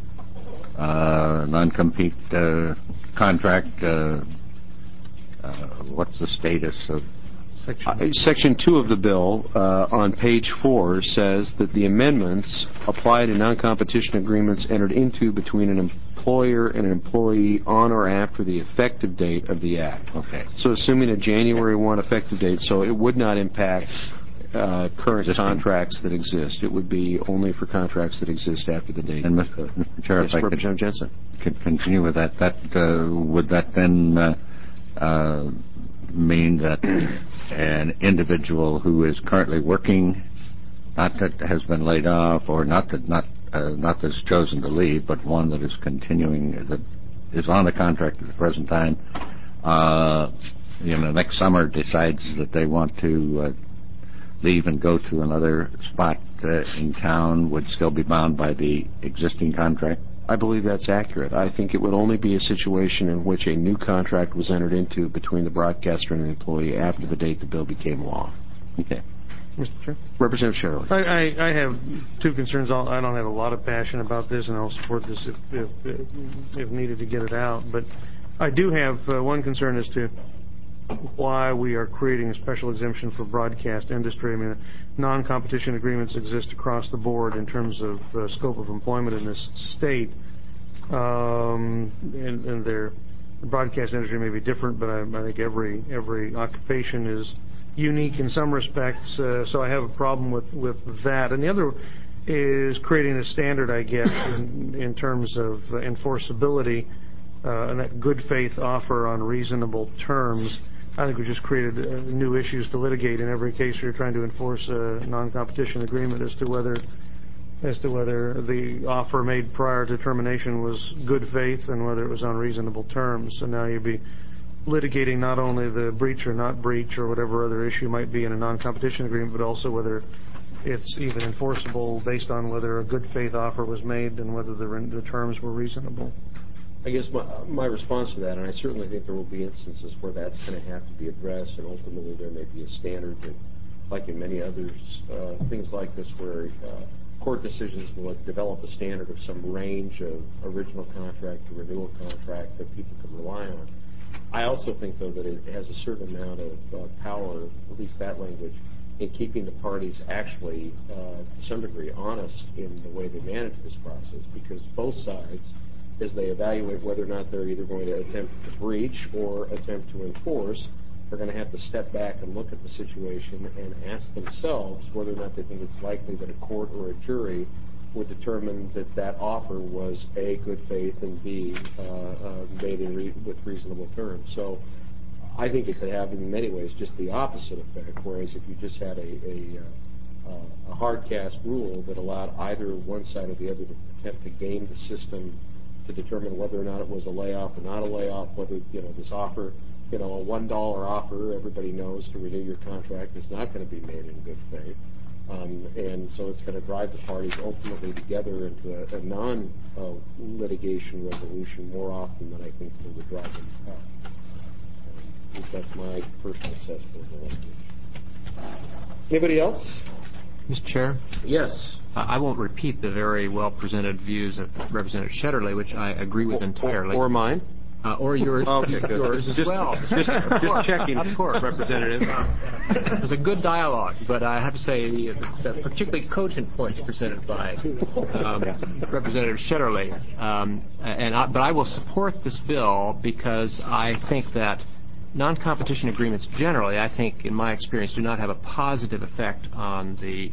non-compete contract, what's the status of Section 2 of the bill on page 4 says that the amendments apply to non-competition agreements entered into between an employer and an employee on or after the effective date of the act. Okay. So assuming a January 1 effective date, so it would not impact current contracts that exist. It would be only for contracts that exist after the date. And Mr. Chair, yes, Representative Jensen. Could continue with that. Would that then mean that an individual who is currently working, not that has been laid off, or not that's chosen to leave, but one that is continuing, that is on the contract at the present time, next summer decides that they want to leave and go to another spot in town, would still be bound by the existing contract? I believe that's accurate. I think it would only be a situation in which a new contract was entered into between the broadcaster and the employee after the date the bill became law. Okay. Mr. Chair? Representative Sherley. I have two concerns. I don't have a lot of passion about this, and I'll support this if needed to get it out. But I do have one concern as to why we are creating a special exemption for broadcast industry. I mean, non-competition agreements exist across the board in terms of scope of employment in this state, and they're the broadcast industry may be different, but I think every occupation is unique in some respects, so I have a problem with that. And the other is creating a standard, I guess, in terms of enforceability, and that good faith offer on reasonable terms. I think we just created new issues to litigate in every case you're trying to enforce a non-competition agreement as to whether the offer made prior to termination was good faith and whether it was on reasonable terms. So now you'd be litigating not only the breach or not breach or whatever other issue might be in a non-competition agreement, but also whether it's even enforceable based on whether a good faith offer was made and whether the terms were reasonable. I guess my response to that, and I certainly think there will be instances where that's going to have to be addressed, and ultimately there may be a standard that, like in many others, things like this where court decisions will develop a standard of some range of original contract to renewal contract that people can rely on. I also think, though, that it has a certain amount of power, at least that language, in keeping the parties actually, to some degree, honest in the way they manage this process, because both sides, as they evaluate whether or not they're either going to attempt to breach or attempt to enforce, are going to have to step back and look at the situation and ask themselves whether or not they think it's likely that a court or a jury would determine that that offer was A, good faith, and B, made with reasonable terms. So I think it could have, in many ways, just the opposite effect, whereas if you just had a hard-cast rule that allowed either one side or the other to attempt to game the system to determine whether or not it was a layoff or not a layoff, whether, this offer, a $1 offer, everybody knows, to renew your contract is not going to be made in good faith. And so it's going to drive the parties ultimately together into a non-litigation resolution more often than I think it would drive them apart. At least that's my personal assessment of the language. Anybody else? Mr. Chair? Yes. I won't repeat the very well-presented views of Representative Shetterly, which I agree with entirely. Or mine? Or yours. Okay, good. Yours as well. Just checking. Of course, Representative. It was a good dialogue, but I have to say the particularly cogent points presented by Representative Shetterly. But I will support this bill because I think that non-competition agreements generally, I think, in my experience, do not have a positive effect on the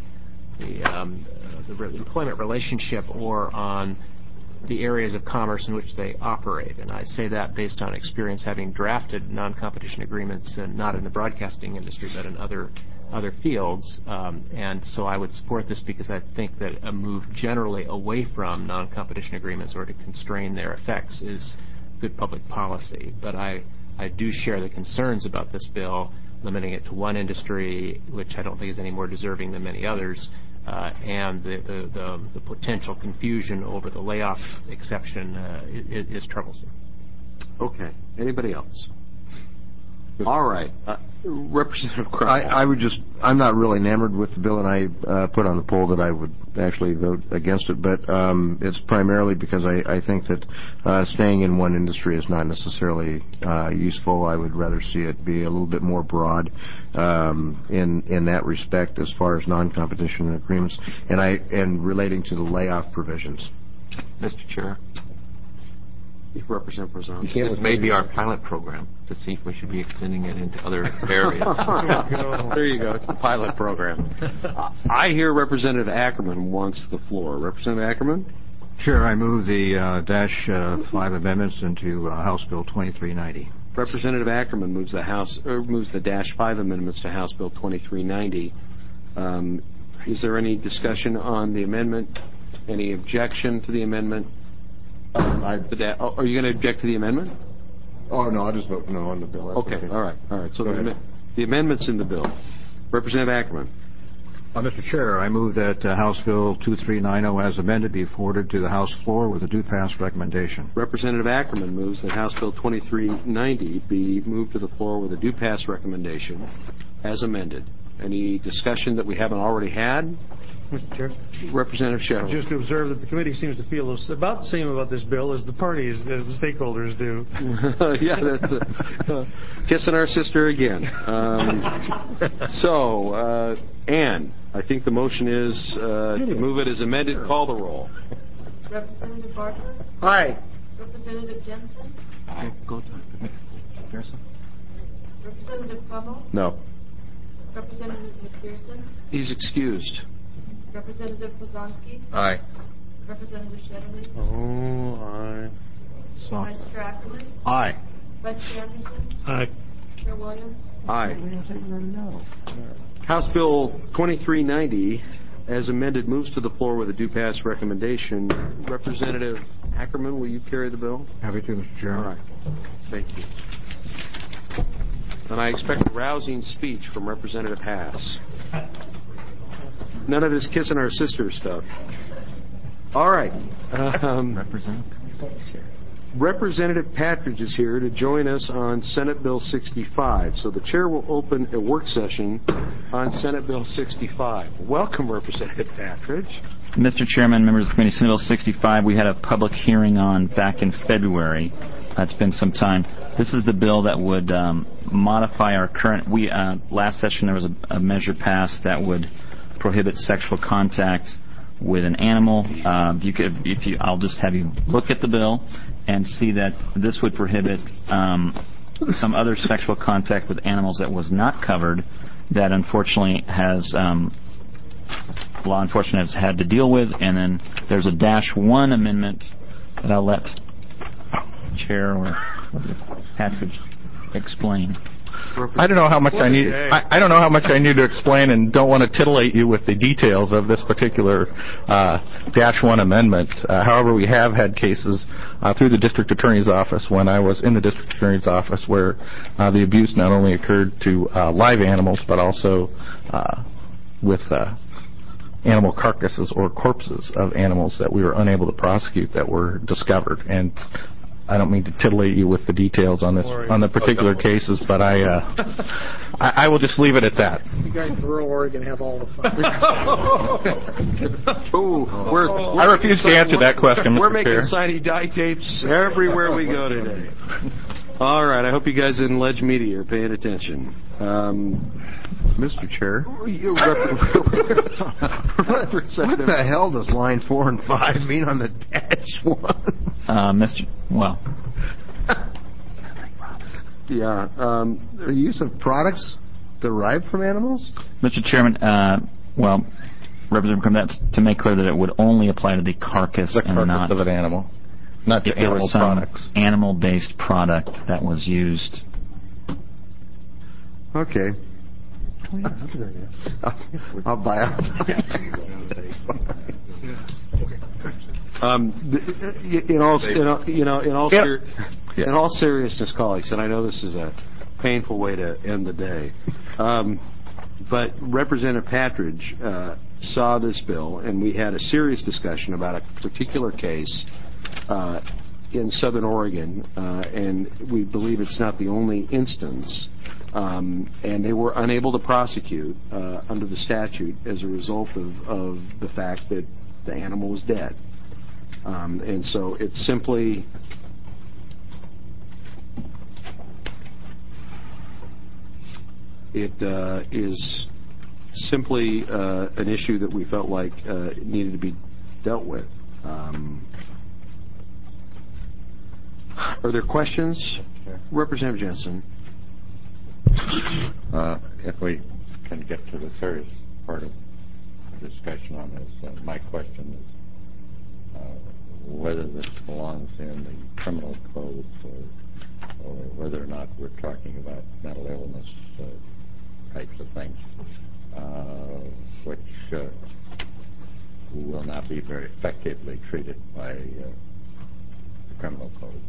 employment relationship or on the areas of commerce in which they operate. And I say that based on experience having drafted non-competition agreements, not in the broadcasting industry, but in other fields. And so I would support this because I think that a move generally away from non-competition agreements or to constrain their effects is good public policy. But I do share the concerns about this bill, limiting it to one industry, which I don't think is any more deserving than many others, and the potential confusion over the layoff exception is troublesome. Okay. Anybody else? All right. Representative Crow. I'm not really enamored with the bill, and I put on the poll that I would actually vote against it, but it's primarily because I think that staying in one industry is not necessarily useful. I would rather see it be a little bit more broad in that respect as far as non-competition agreements and relating to the layoff provisions. Mr. Chair. Representative Berzon. This may be our pilot program to see if we should be extending it into other areas. There you go. It's the pilot program. I hear Representative Ackerman wants the floor. Representative Ackerman? Sure. I move the Dash 5 amendments into House Bill 2390. Representative Ackerman moves the Dash 5 amendments to House Bill 2390. Is there any discussion on the amendment? Any objection to the amendment? Are you going to object to the amendment? Oh, no, I'll just vote no on the bill. Okay, all right. So the amendment's in the bill. Representative Ackerman. Mr. Chair, I move that House Bill 2390 as amended be forwarded to the House floor with a do-pass recommendation. Representative Ackerman moves that House Bill 2390 be moved to the floor with a do-pass recommendation as amended. Any discussion that we haven't already had? Mr. Chair. Representative Shetterly. Just to observe that the committee seems to feel about the same about this bill as the parties, as the stakeholders do. Yeah, that's kissing our sister again. Ann, I think the motion is to move it as amended. Call the roll. Representative Barker? Aye. Representative Jensen? Aye. Go to McPherson. Representative Crummell? No. Representative McPherson? He's excused. Representative Pozonsky? Aye. Representative Shetterly? Oh, aye. Vice Chair Ackerman? Aye. Vice Chair Anderson? Aye. Chair Williams? Aye. House Bill 2390, as amended, moves to the floor with a do pass recommendation. Representative Ackerman, will you carry the bill? Happy to, Mr. Chairman. All right. Thank you. And I expect a rousing speech from Representative Haas. None of this kissing our sister stuff. All right. Representative Patridge is here to join us on Senate Bill 65. So the chair will open a work session on Senate Bill 65. Welcome, Representative Patridge. Mr. Chairman, members of the committee, Senate Bill 65 we had a public hearing on back in February. It's been some time. This is the bill that would modify our current... last session there was a measure passed that would prohibit sexual contact with an animal. I'll just have you look at the bill and see that this would prohibit some other sexual contact with animals that was not covered, that unfortunately law enforcement has had to deal with. And then there's a -1 amendment that I'll let Chair or Patridge explain. I don't know how much I need. I don't know how much I need to explain, and don't want to titillate you with the details of this particular -1 amendment. However, we have had cases through the district attorney's office when I was in the district attorney's office where the abuse not only occurred to live animals but also with animal carcasses or corpses of animals that we were unable to prosecute that were discovered. And I don't mean to titillate you with the details on the particular cases, but I will just leave it at that. You guys in rural Oregon have all the fun. I refuse to answer that question, We're Mr. making Chair. Siney dye tapes everywhere we go today. All right. I hope you guys in Ledge Media are paying attention. Mr. Chair. What the hell does line 4 and 5 mean on the -1? Yeah. The use of products derived from animals? Mr. Chairman, Representative Crum, that's to make clear that it would only apply to the carcass and not of an animal, not to animal products. Animal-based product that was used. Okay. I'll buy out. In all seriousness, colleagues, and I know this is a painful way to end the day, but Representative Patridge saw this bill, and we had a serious discussion about a particular case in Southern Oregon, and we believe it's not the only instance. And they were unable to prosecute under the statute as a result of the fact that the animal was dead. And so it's simply is simply an issue that we felt like needed to be dealt with. Are there questions? Representative Jensen. If we can get to the serious part of the discussion on this, my question is whether this belongs in the criminal code or whether or not we're talking about mental illness types of things, which will not be very effectively treated by the criminal codes.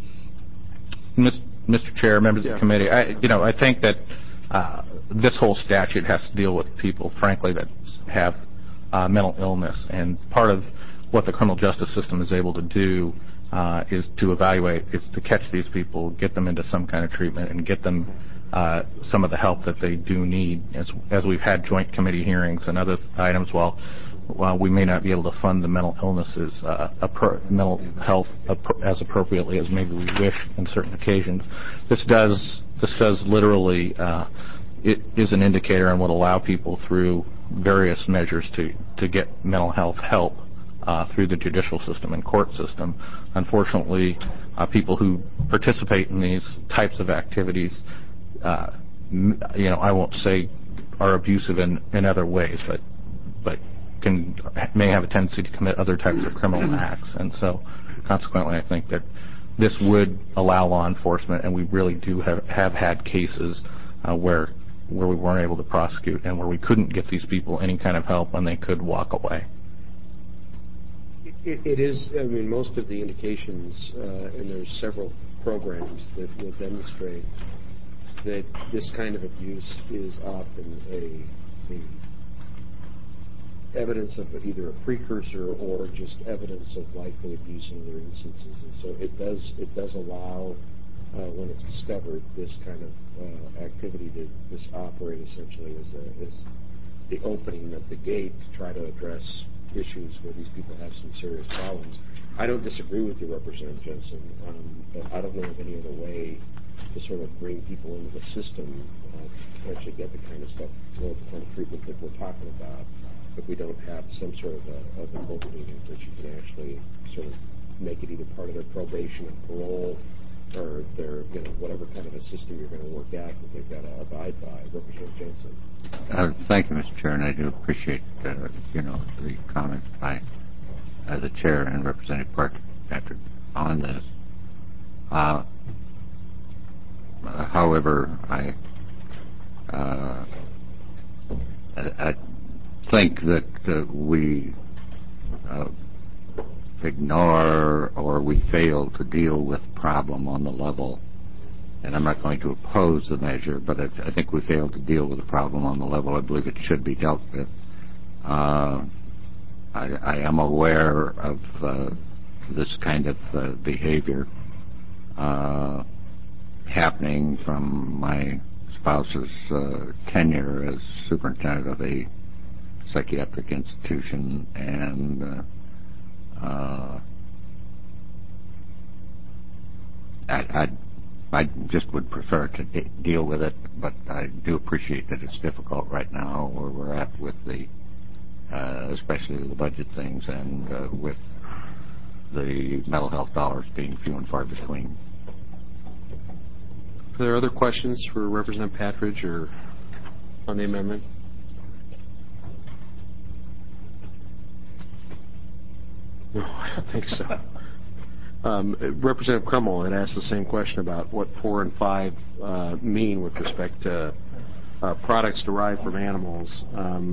Mr. Chair, members of the committee, I think that this whole statute has to deal with people, frankly, that have mental illness. And part of what the criminal justice system is able to do is to evaluate, is to catch these people, get them into some kind of treatment, and get them some of the help that they do need. As we've had joint committee hearings and other items, while we may not be able to fund the mental illnesses, mental health as appropriately as maybe we wish on certain occasions, this does literally it is an indicator and would allow people through various measures to get mental health help through the judicial system and court system. Unfortunately, people who participate in these types of activities, I won't say are abusive in other ways, but may have a tendency to commit other types of criminal acts. And so, consequently, I think that this would allow law enforcement, and we really do have had cases where we weren't able to prosecute and where we couldn't get these people any kind of help and they could walk away. It is, I mean, most of the indications, and there's several programs that will demonstrate that this kind of abuse is often a evidence of either a precursor or just evidence of likely abuse in other instances. And so it does allow, when it's discovered, this kind of activity to this operate essentially as the opening of the gate to try to address issues where these people have some serious problems. I don't disagree with you, Representative Jensen, but I don't know of any other way to sort of bring people into the system to potentially get the kind of stuff, the kind of treatment that we're talking about, if we don't have some sort of an opening in which you can actually sort of make it either part of their probation and parole or their, whatever kind of a system you're going to work out that they've got to abide by. Representative Jensen. Thank you, Mr. Chair, and I do appreciate, the comments by the Chair and Representative Patrick on this. However, I think that we ignore or we fail to deal with the problem on the level, and I'm not going to oppose the measure, but I think we fail to deal with the problem on the level I believe it should be dealt with. I am aware of this kind of behavior happening from my spouse's tenure as superintendent of a psychiatric institution, and I just would prefer to deal with it, but I do appreciate that it's difficult right now where we're at with the, especially the budget things and with the mental health dollars being few and far between. Are there other questions for Representative Patridge or on the amendment? No, I don't think so. Representative Crummell had asked the same question about what 4 and 5 mean with respect to products derived from animals.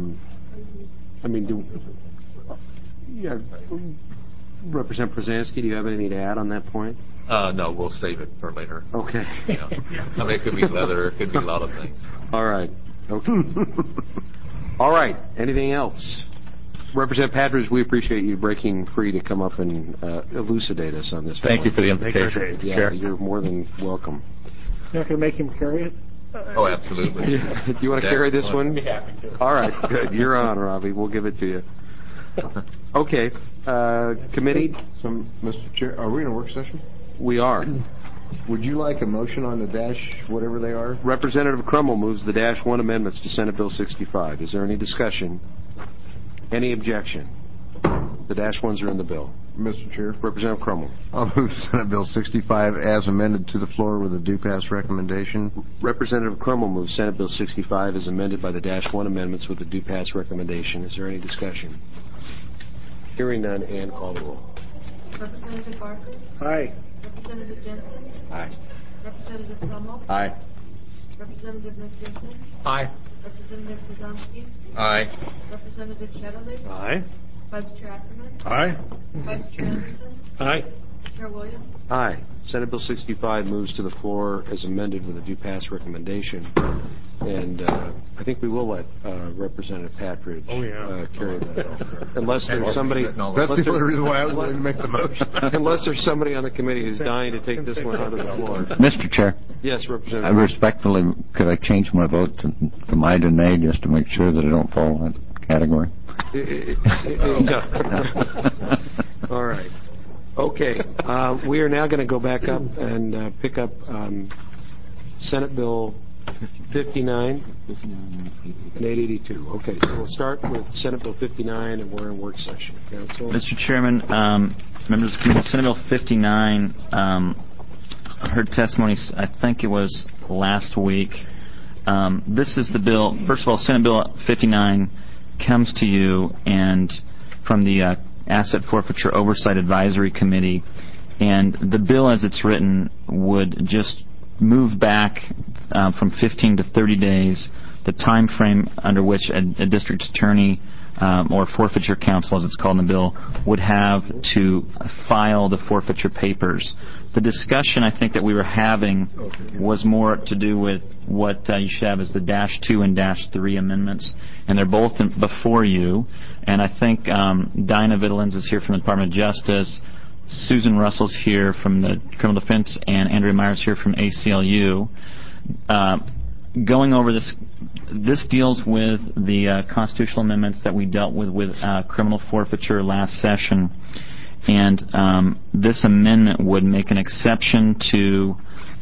Representative Brzezinski, do you have anything to add on that point? No, we'll save it for later. Okay. It could be leather, it could be a lot of things. All right. Okay. All right. Anything else? Representative Patridge, we appreciate you breaking free to come up and elucidate us on this. Thank you for the invitation. Yeah, Chair. You're more than welcome. You're not going to make him carry it? Oh, absolutely. Do you want to carry this one? I'd be happy to. All right, good. You're on, Robbie. We'll give it to you. Okay. Committee? Mr. Chair, are we in a work session? We are. Would you like a motion on the dash, whatever they are? Representative Crummell moves the Dash 1 amendments to Senate Bill 65. Is there any discussion? Any objection? The Dash 1s are in the bill. Mr. Chair. Representative Crummell. I'll move Senate Bill 65 as amended to the floor with a due pass recommendation. Representative Crummell moves Senate Bill 65 as amended by the Dash 1 amendments with a due pass recommendation. Is there any discussion? Hearing none, and call the roll. Representative Barker? Aye. Representative Jensen? Aye. Representative Crummell? Aye. Representative McPherson? Aye. Representative Brzezinski? Aye. Representative Shetterly? Aye. Vice Chair Ackerman? Aye. Vice Chair Anderson? Aye. Chair Williams? Aye. Senate Bill 65 moves to the floor as amended with a due pass recommendation. And I think we will let Representative Patridge carry that. Unless there's somebody... That's the only reason why I was willing to make the motion. Unless there's somebody on the committee who's dying to take this one out of the floor. Mr. Chair. Yes, Representative. I respectfully, could I change my vote from aye to nay just to make sure that I don't fall in that category? All right. Okay. We are now going to go back up and pick up Senate Bill 59 and 882. Okay, so we'll start with Senate Bill 59, and we're in work session. Council. Mr. Chairman, members of the committee, Senate Bill 59, I heard testimony, I think it was last week. This is the bill. First of all, Senate Bill 59 comes to you and from the Asset Forfeiture Oversight Advisory Committee, and the bill as it's written would just move back from 15 to 30 days the time frame under which a district attorney or forfeiture counsel, as it's called in the bill, would have to file the forfeiture papers. The discussion I think that we were having was more to do with what you should have as the -2 and -3 amendments, and they're both before you. And I think Dinah Vittelens is here from the Department of Justice, Susan Russell's here from the Criminal Defense, and Andrea Myers here from ACLU. Going over this deals with the constitutional amendments that we dealt with criminal forfeiture last session, and this amendment would make an exception to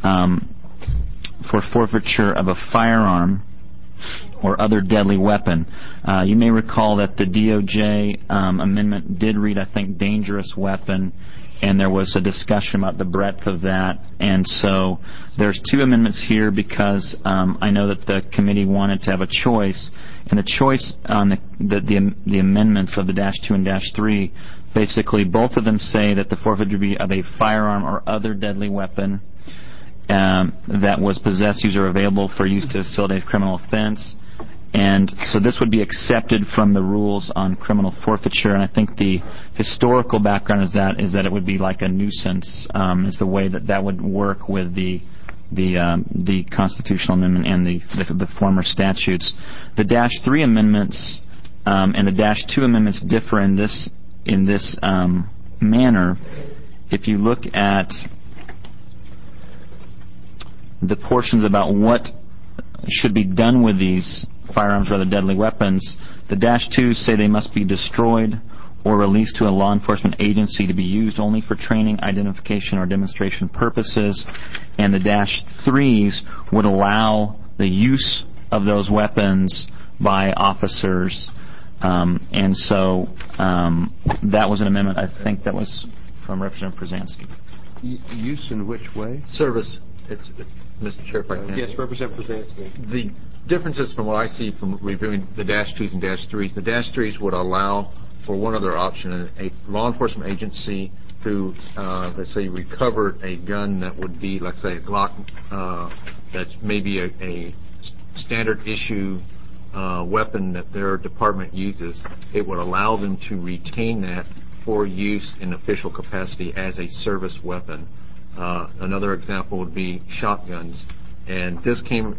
for forfeiture of a firearm or other deadly weapon. You may recall that the DOJ amendment did read, I think, dangerous weapon, and there was a discussion about the breadth of that. And so there's two amendments here because I know that the committee wanted to have a choice, and the choice on the amendments of the -2 and -3, basically both of them say that the forfeiture be of a firearm or other deadly weapon that was possessed, used, or available for use to facilitate a criminal offense. And so this would be accepted from the rules on criminal forfeiture. And I think the historical background is that it would be like a nuisance, is the way that would work with the constitutional amendment and the former statutes. The -3 amendments and the -2 amendments differ in this manner. If you look at the portions about what should be done with these firearms or other deadly weapons, the -2s say they must be destroyed or released to a law enforcement agency to be used only for training, identification, or demonstration purposes, and the -3s would allow the use of those weapons by officers. And so that was an amendment, I think, that was from Representative Przanski. Use in which way? Service. It's Mr. Chair, if I can. Yes, Representative Przanski. The differences from what I see from reviewing the -2s and -3s, the -3s would allow for one other option, a law enforcement agency to, let's say, recover a gun that would be, let's say, a Glock, that's maybe a standard issue weapon that their department uses. It would allow them to retain that for use in official capacity as a service weapon. Another example would be shotguns, and this came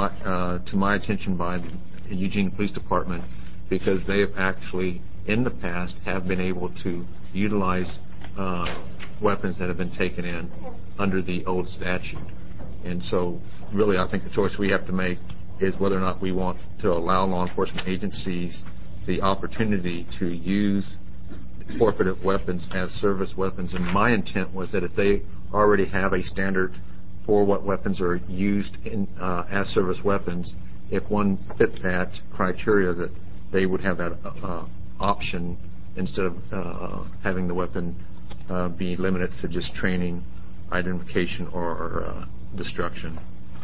to my attention by the Eugene Police Department because they have actually, in the past, have been able to utilize weapons that have been taken in under the old statute. And so, really, I think the choice we have to make is whether or not we want to allow law enforcement agencies the opportunity to use forfeited weapons as service weapons. And my intent was that if they already have a standard for what weapons are used as service weapons, if one fit that criteria, that they would have that option instead of having the weapon be limited to just training, identification, or destruction.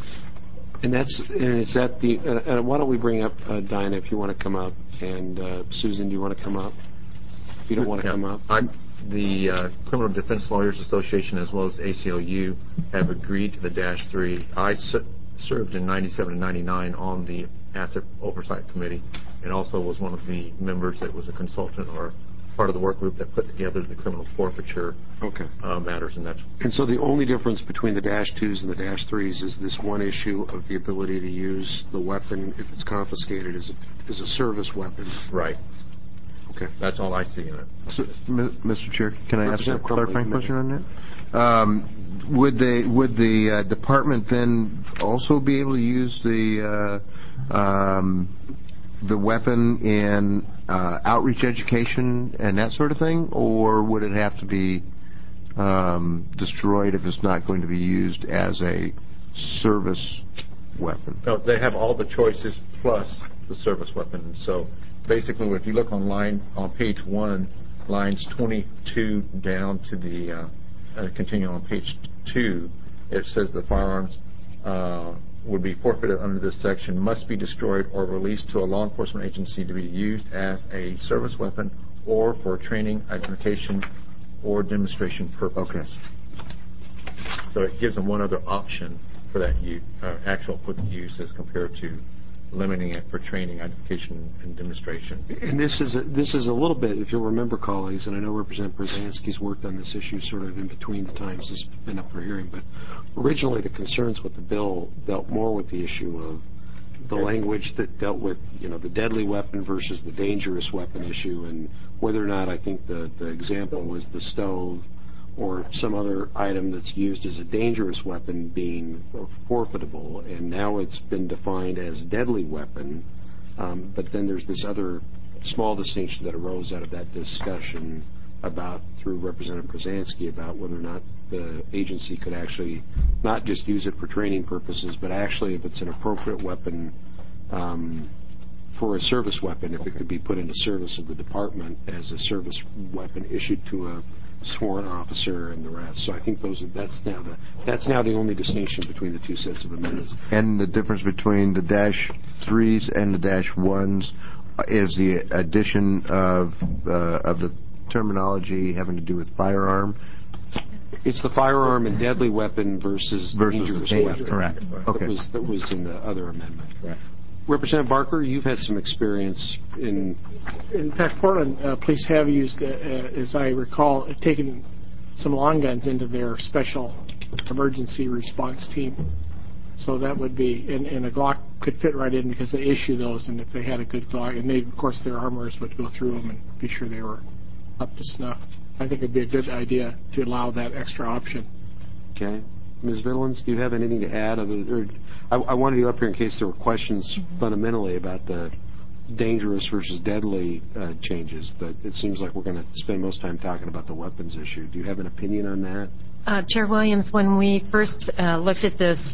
And is that the? Why don't we bring up Dinah if you want to come up, and Susan, do you want to come up? If you don't want to come up. The Criminal Defense Lawyers Association as well as ACLU have agreed to the -3. I served in 97 and 99 on the Asset Oversight Committee and also was one of the members that was a consultant or part of the work group that put together the criminal forfeiture matters. And so the only difference between the -2s and the -3s is this one issue of the ability to use the weapon, if it's confiscated, as a service weapon. Right. Okay. That's all I see in it. So, Mr. Chair, can I ask a clarifying question on that? Would the department then also be able to use the weapon in outreach education and that sort of thing, or would it have to be destroyed if it's not going to be used as a service weapon. No, they have all the choices plus the service weapon. And so basically, if you look on page 1, lines 22 down to the continuing on page 2, it says the firearms would be forfeited under this section, must be destroyed or released to a law enforcement agency to be used as a service weapon or for training, identification, or demonstration purposes. Okay. So it gives them one other option for that actual quick use as compared to limiting it for training, identification, and demonstration. And this is a little bit, if you'll remember, colleagues, and I know Representative Brzezinski's worked on this issue sort of in between the times it's been up for hearing, but originally the concerns with the bill dealt more with the issue of the language that dealt with, the deadly weapon versus the dangerous weapon issue, and whether or not I think the example was the stove or some other item that's used as a dangerous weapon being forfeitable, and now it's been defined as deadly weapon. But then there's this other small distinction that arose out of that discussion through Representative Brzezinski about whether or not the agency could actually not just use it for training purposes, but actually if it's an appropriate weapon for a service weapon, if it could be put into service of the department as a service weapon issued to a sworn officer and the rest. So I think that's now the only distinction between the two sets of amendments. And the difference between the -3s and the -1s is the addition of the terminology having to do with firearm. It's the firearm and deadly weapon versus dangerous weapon. Correct. Okay. That was in the other amendment. Correct. Representative Barker, you've had some experience in... In fact, Portland police have used, as I recall, taken some long guns into their special emergency response team. So that would be, and a Glock could fit right in because they issue those, and if they had a good Glock, and they, of course, their armorers would go through them and be sure they were up to snuff. I think it'd be a good idea to allow that extra option. Okay. Ms. Vittolins, do you have anything to add? I wanted you up here in case there were questions fundamentally about the dangerous versus deadly changes, but it seems like we're going to spend most time talking about the weapons issue. Do you have an opinion on that? Chair Williams, when we first looked at this,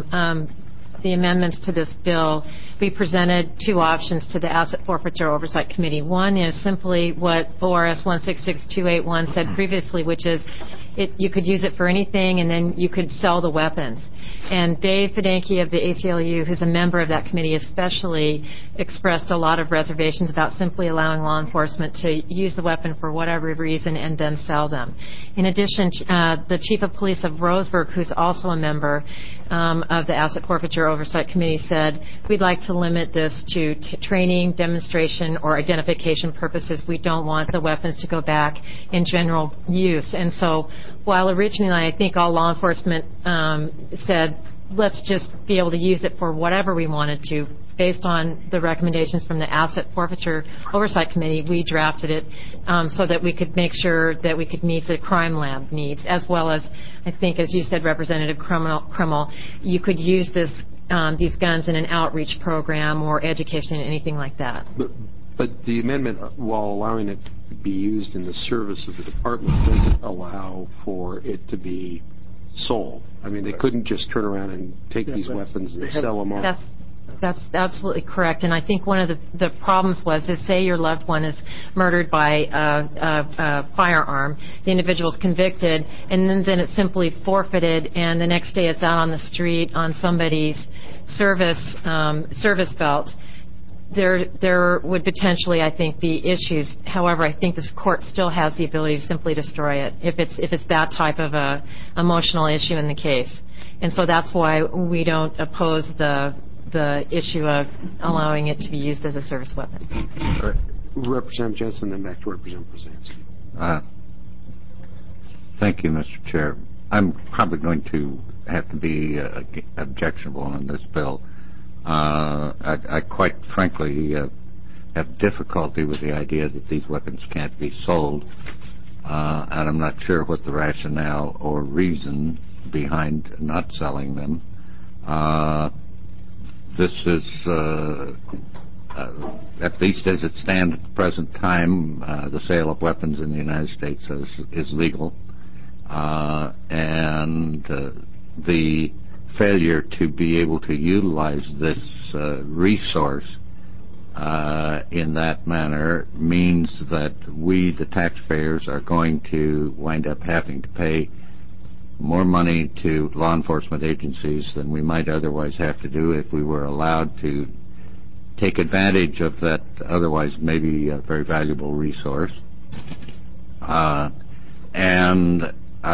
the amendments to this bill, we presented two options to the Asset Forfeiture Oversight Committee. One is simply what ORS 166281 said previously, which is you could use it for anything and then you could sell the weapons. And Dave Fidanki of the ACLU, who's a member of that committee especially, expressed a lot of reservations about simply allowing law enforcement to use the weapon for whatever reason and then sell them. In addition, the Chief of Police of Roseburg, who's also a member of the Asset Forfeiture Oversight Committee, said, we'd like to limit this to training, demonstration, or identification purposes. We don't want the weapons to go back in general use. And so while originally I think all law enforcement said, let's just be able to use it for whatever we wanted to, based on the recommendations from the Asset Forfeiture Oversight Committee, we drafted it so that we could make sure that we could meet the crime lab needs, as well as, I think, as you said, Representative Krimmel, you could use these guns in an outreach program or education, anything like that. But the amendment, while allowing it to be used in the service of the department, doesn't allow for it to be sold. I mean, they couldn't just turn around and take these weapons and sell them off. That's absolutely correct. And I think one of the problems was, say your loved one is murdered by a firearm, the individual is convicted, and then it's simply forfeited, and the next day it's out on the street on somebody's service belt. There would potentially, I think, be issues. However, I think this court still has the ability to simply destroy it if it's that type of a emotional issue in the case. And so that's why we don't oppose the issue of allowing it to be used as a service weapon. Representative Jensen, then back to Representative Brzezinski. Thank you, Mr. Chair. I'm probably going to have to be objectionable on this bill. I quite frankly have difficulty with the idea that these weapons can't be sold, and I'm not sure what the rationale or reason behind not selling them. This is, at least as it stands at the present time, the sale of weapons in the United States is legal, and the failure to be able to utilize this resource in that manner means that we, the taxpayers, are going to wind up having to pay more money to law enforcement agencies than we might otherwise have to do if we were allowed to take advantage of that otherwise maybe a very valuable resource. And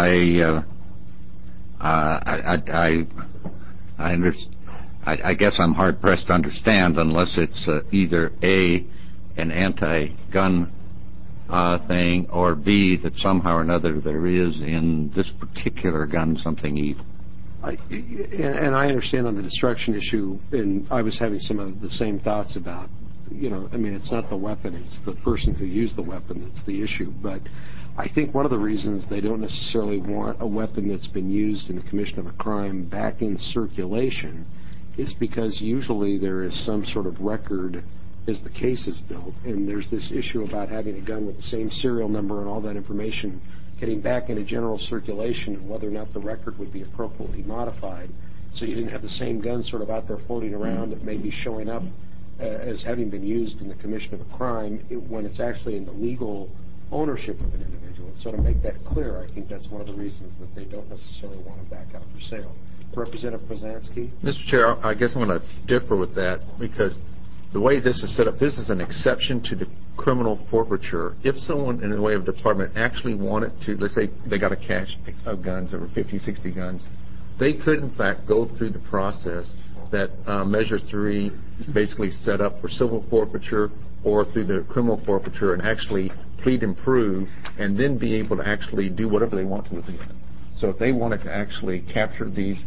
I guess I'm hard pressed to understand unless it's either A, an anti-gun thing, or B, that somehow or another there is in this particular gun something evil. And I understand on the destruction issue, and I was having some of the same thoughts about, it's not the weapon, it's the person who used the weapon that's the issue. But I think one of the reasons they don't necessarily want a weapon that's been used in the commission of a crime back in circulation is because usually there is some sort of record as the case is built, and there's this issue about having a gun with the same serial number and all that information getting back into general circulation and whether or not the record would be appropriately modified so you didn't have the same gun sort of out there floating around that may be showing up as having been used in the commission of a crime when it's actually in the legal ownership of an individual. So to make that clear, I think that's one of the reasons that they don't necessarily want to back out for sale. Representative Poznanski? Mr. Chair, I guess I'm going to differ with that because the way this is set up, this is an exception to the criminal forfeiture. If someone in the way of department actually wanted to, let's say they got a cache of guns, there were 50, 60 guns, they could in fact go through the process that Measure 3 basically set up for civil forfeiture or through the criminal forfeiture and actually plead and prove and then be able to actually do whatever they want to with the gun. So if they wanted to actually capture these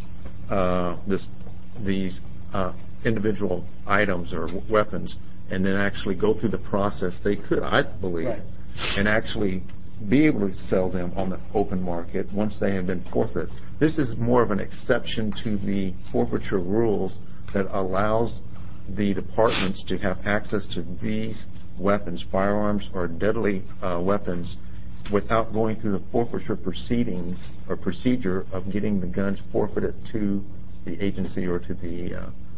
individual items or weapons and then actually go through the process, they could, I believe, and actually be able to sell them on the open market once they have been forfeited. This is more of an exception to the forfeiture rules that allows the departments to have access to these weapons, firearms or deadly weapons, without going through the forfeiture proceedings or procedure of getting the guns forfeited to the agency or to the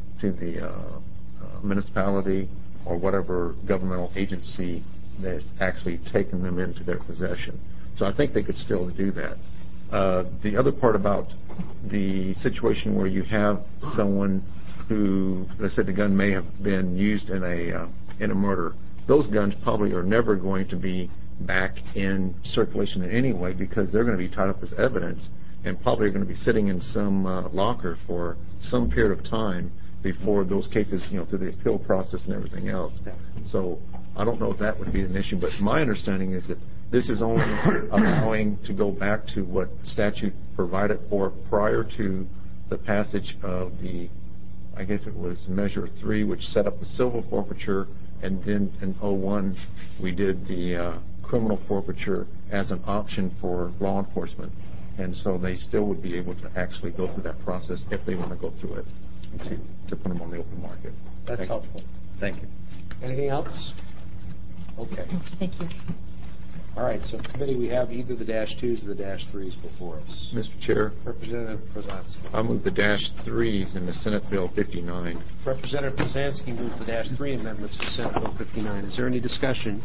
municipality or whatever governmental agency that's actually taken them into their possession. So I think they could still do that. The other part about the situation where you have someone who, let's say the gun may have been used in a murder, those guns probably are never going to be back in circulation in any way because they're going to be tied up as evidence and probably are going to be sitting in some locker for some period of time before those cases, through the appeal process and everything else. So I don't know if that would be an issue, but my understanding is that this is only allowing to go back to what statute provided for prior to the passage of the, I guess it was Measure 3, which set up the civil forfeiture, and then in 2001 we did the criminal forfeiture as an option for law enforcement. And so they still would be able to actually go through that process if they want to go through it to put them on the open market. That's helpful. Thank you. Anything else? Okay. Thank you. All right, so committee, we have either the -2s or the -3s before us. Mr. Chair, Representative Poznanski. I move the -3s in the Senate Bill 59. Representative Poznanski moves the -3 amendments to Senate Bill 59. Is there any discussion?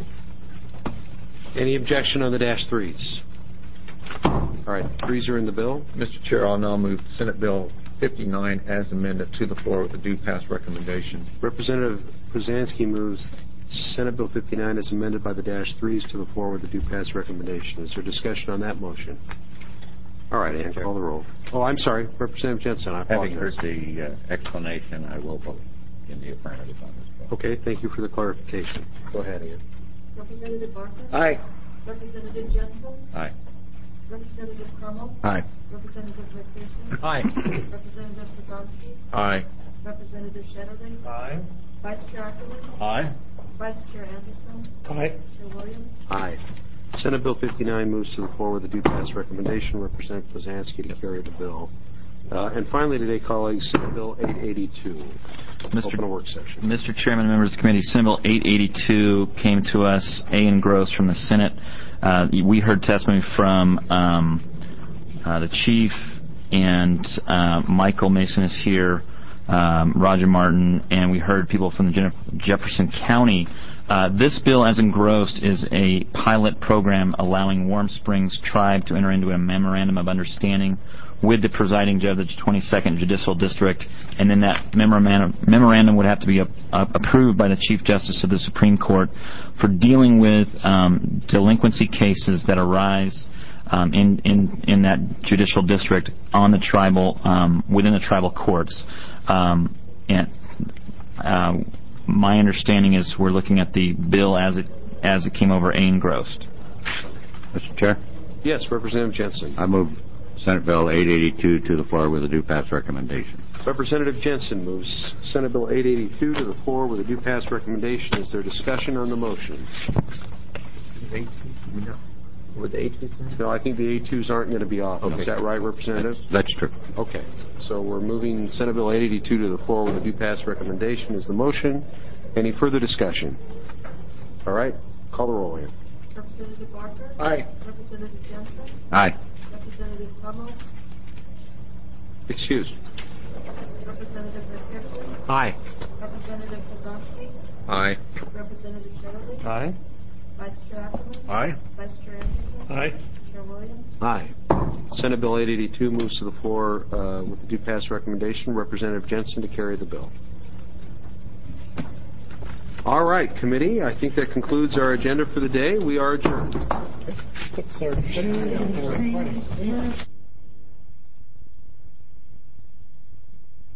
Any objection on the -3s? All right, 3s are in the bill. Mr. Chair, I'll now move Senate Bill 59 as amended to the floor with a due pass recommendation. Representative Poznanski moves Senate Bill 59 as amended by the -3s to the floor with a due pass recommendation. Is there discussion on that motion? All right, Ann, call the roll. Oh, I'm sorry, Representative Jensen. I apologize. Having heard the explanation, I will vote in the affirmative on this bill. Okay, thank you for the clarification. Go ahead, Ann. Representative Barker? Aye. Representative Jensen? Aye. Representative Crummell? Aye. Representative McPherson? Aye. Representative Poznanski? Aye. Representative Shetterly? Aye. Vice Chair Ackerman? Aye. Vice Chair Anderson? Aye. Chair Williams? Aye. Senate Bill 59 moves to the floor with a due pass recommendation. Representative Poznanski to carry the bill. And finally today, colleagues, Senate Bill 882. Open a work session. Mr. Chairman, members of the committee, Senate Bill 882 came to us, A, in gross from the Senate. We heard testimony from the chief and Michael Mason is here, Roger Martin, and we heard people from the Jefferson County. This bill, as engrossed, is a pilot program allowing Warm Springs Tribe to enter into a memorandum of understanding with the presiding judge of the 22nd Judicial District, and then that memorandum would have to be approved by the Chief Justice of the Supreme Court for dealing with delinquency cases that arise in that judicial district on the tribal within the tribal courts. My understanding is we're looking at the bill as it came over engrossed. Mr. Chair? Yes, Representative Jensen. I move Senate Bill 882 to the floor with a due pass recommendation. Representative Jensen moves Senate Bill 882 to the floor with a due pass recommendation. Is there discussion on the motion? Would the A2s? No, I think the A2s aren't going to be off. Okay. Is that right, Representative? That's true. Okay. So we're moving Senate Bill 882 to the floor with a due pass recommendation is the motion. Any further discussion? All right. Call the roll here. Representative Barker? Aye. Representative Jensen? Aye. Representative Hummel? Excused. Representative McPherson? Aye. Representative Kozlowski? Aye. Representative Shetterly? Aye. Vice Chair Ackerman? Aye. Vice Chair Anderson? Aye. Chair Williams? Aye. Senate Bill 882 moves to the floor with the due pass recommendation. Representative Jensen to carry the bill. All right, committee. I think that concludes our agenda for the day. We are adjourned.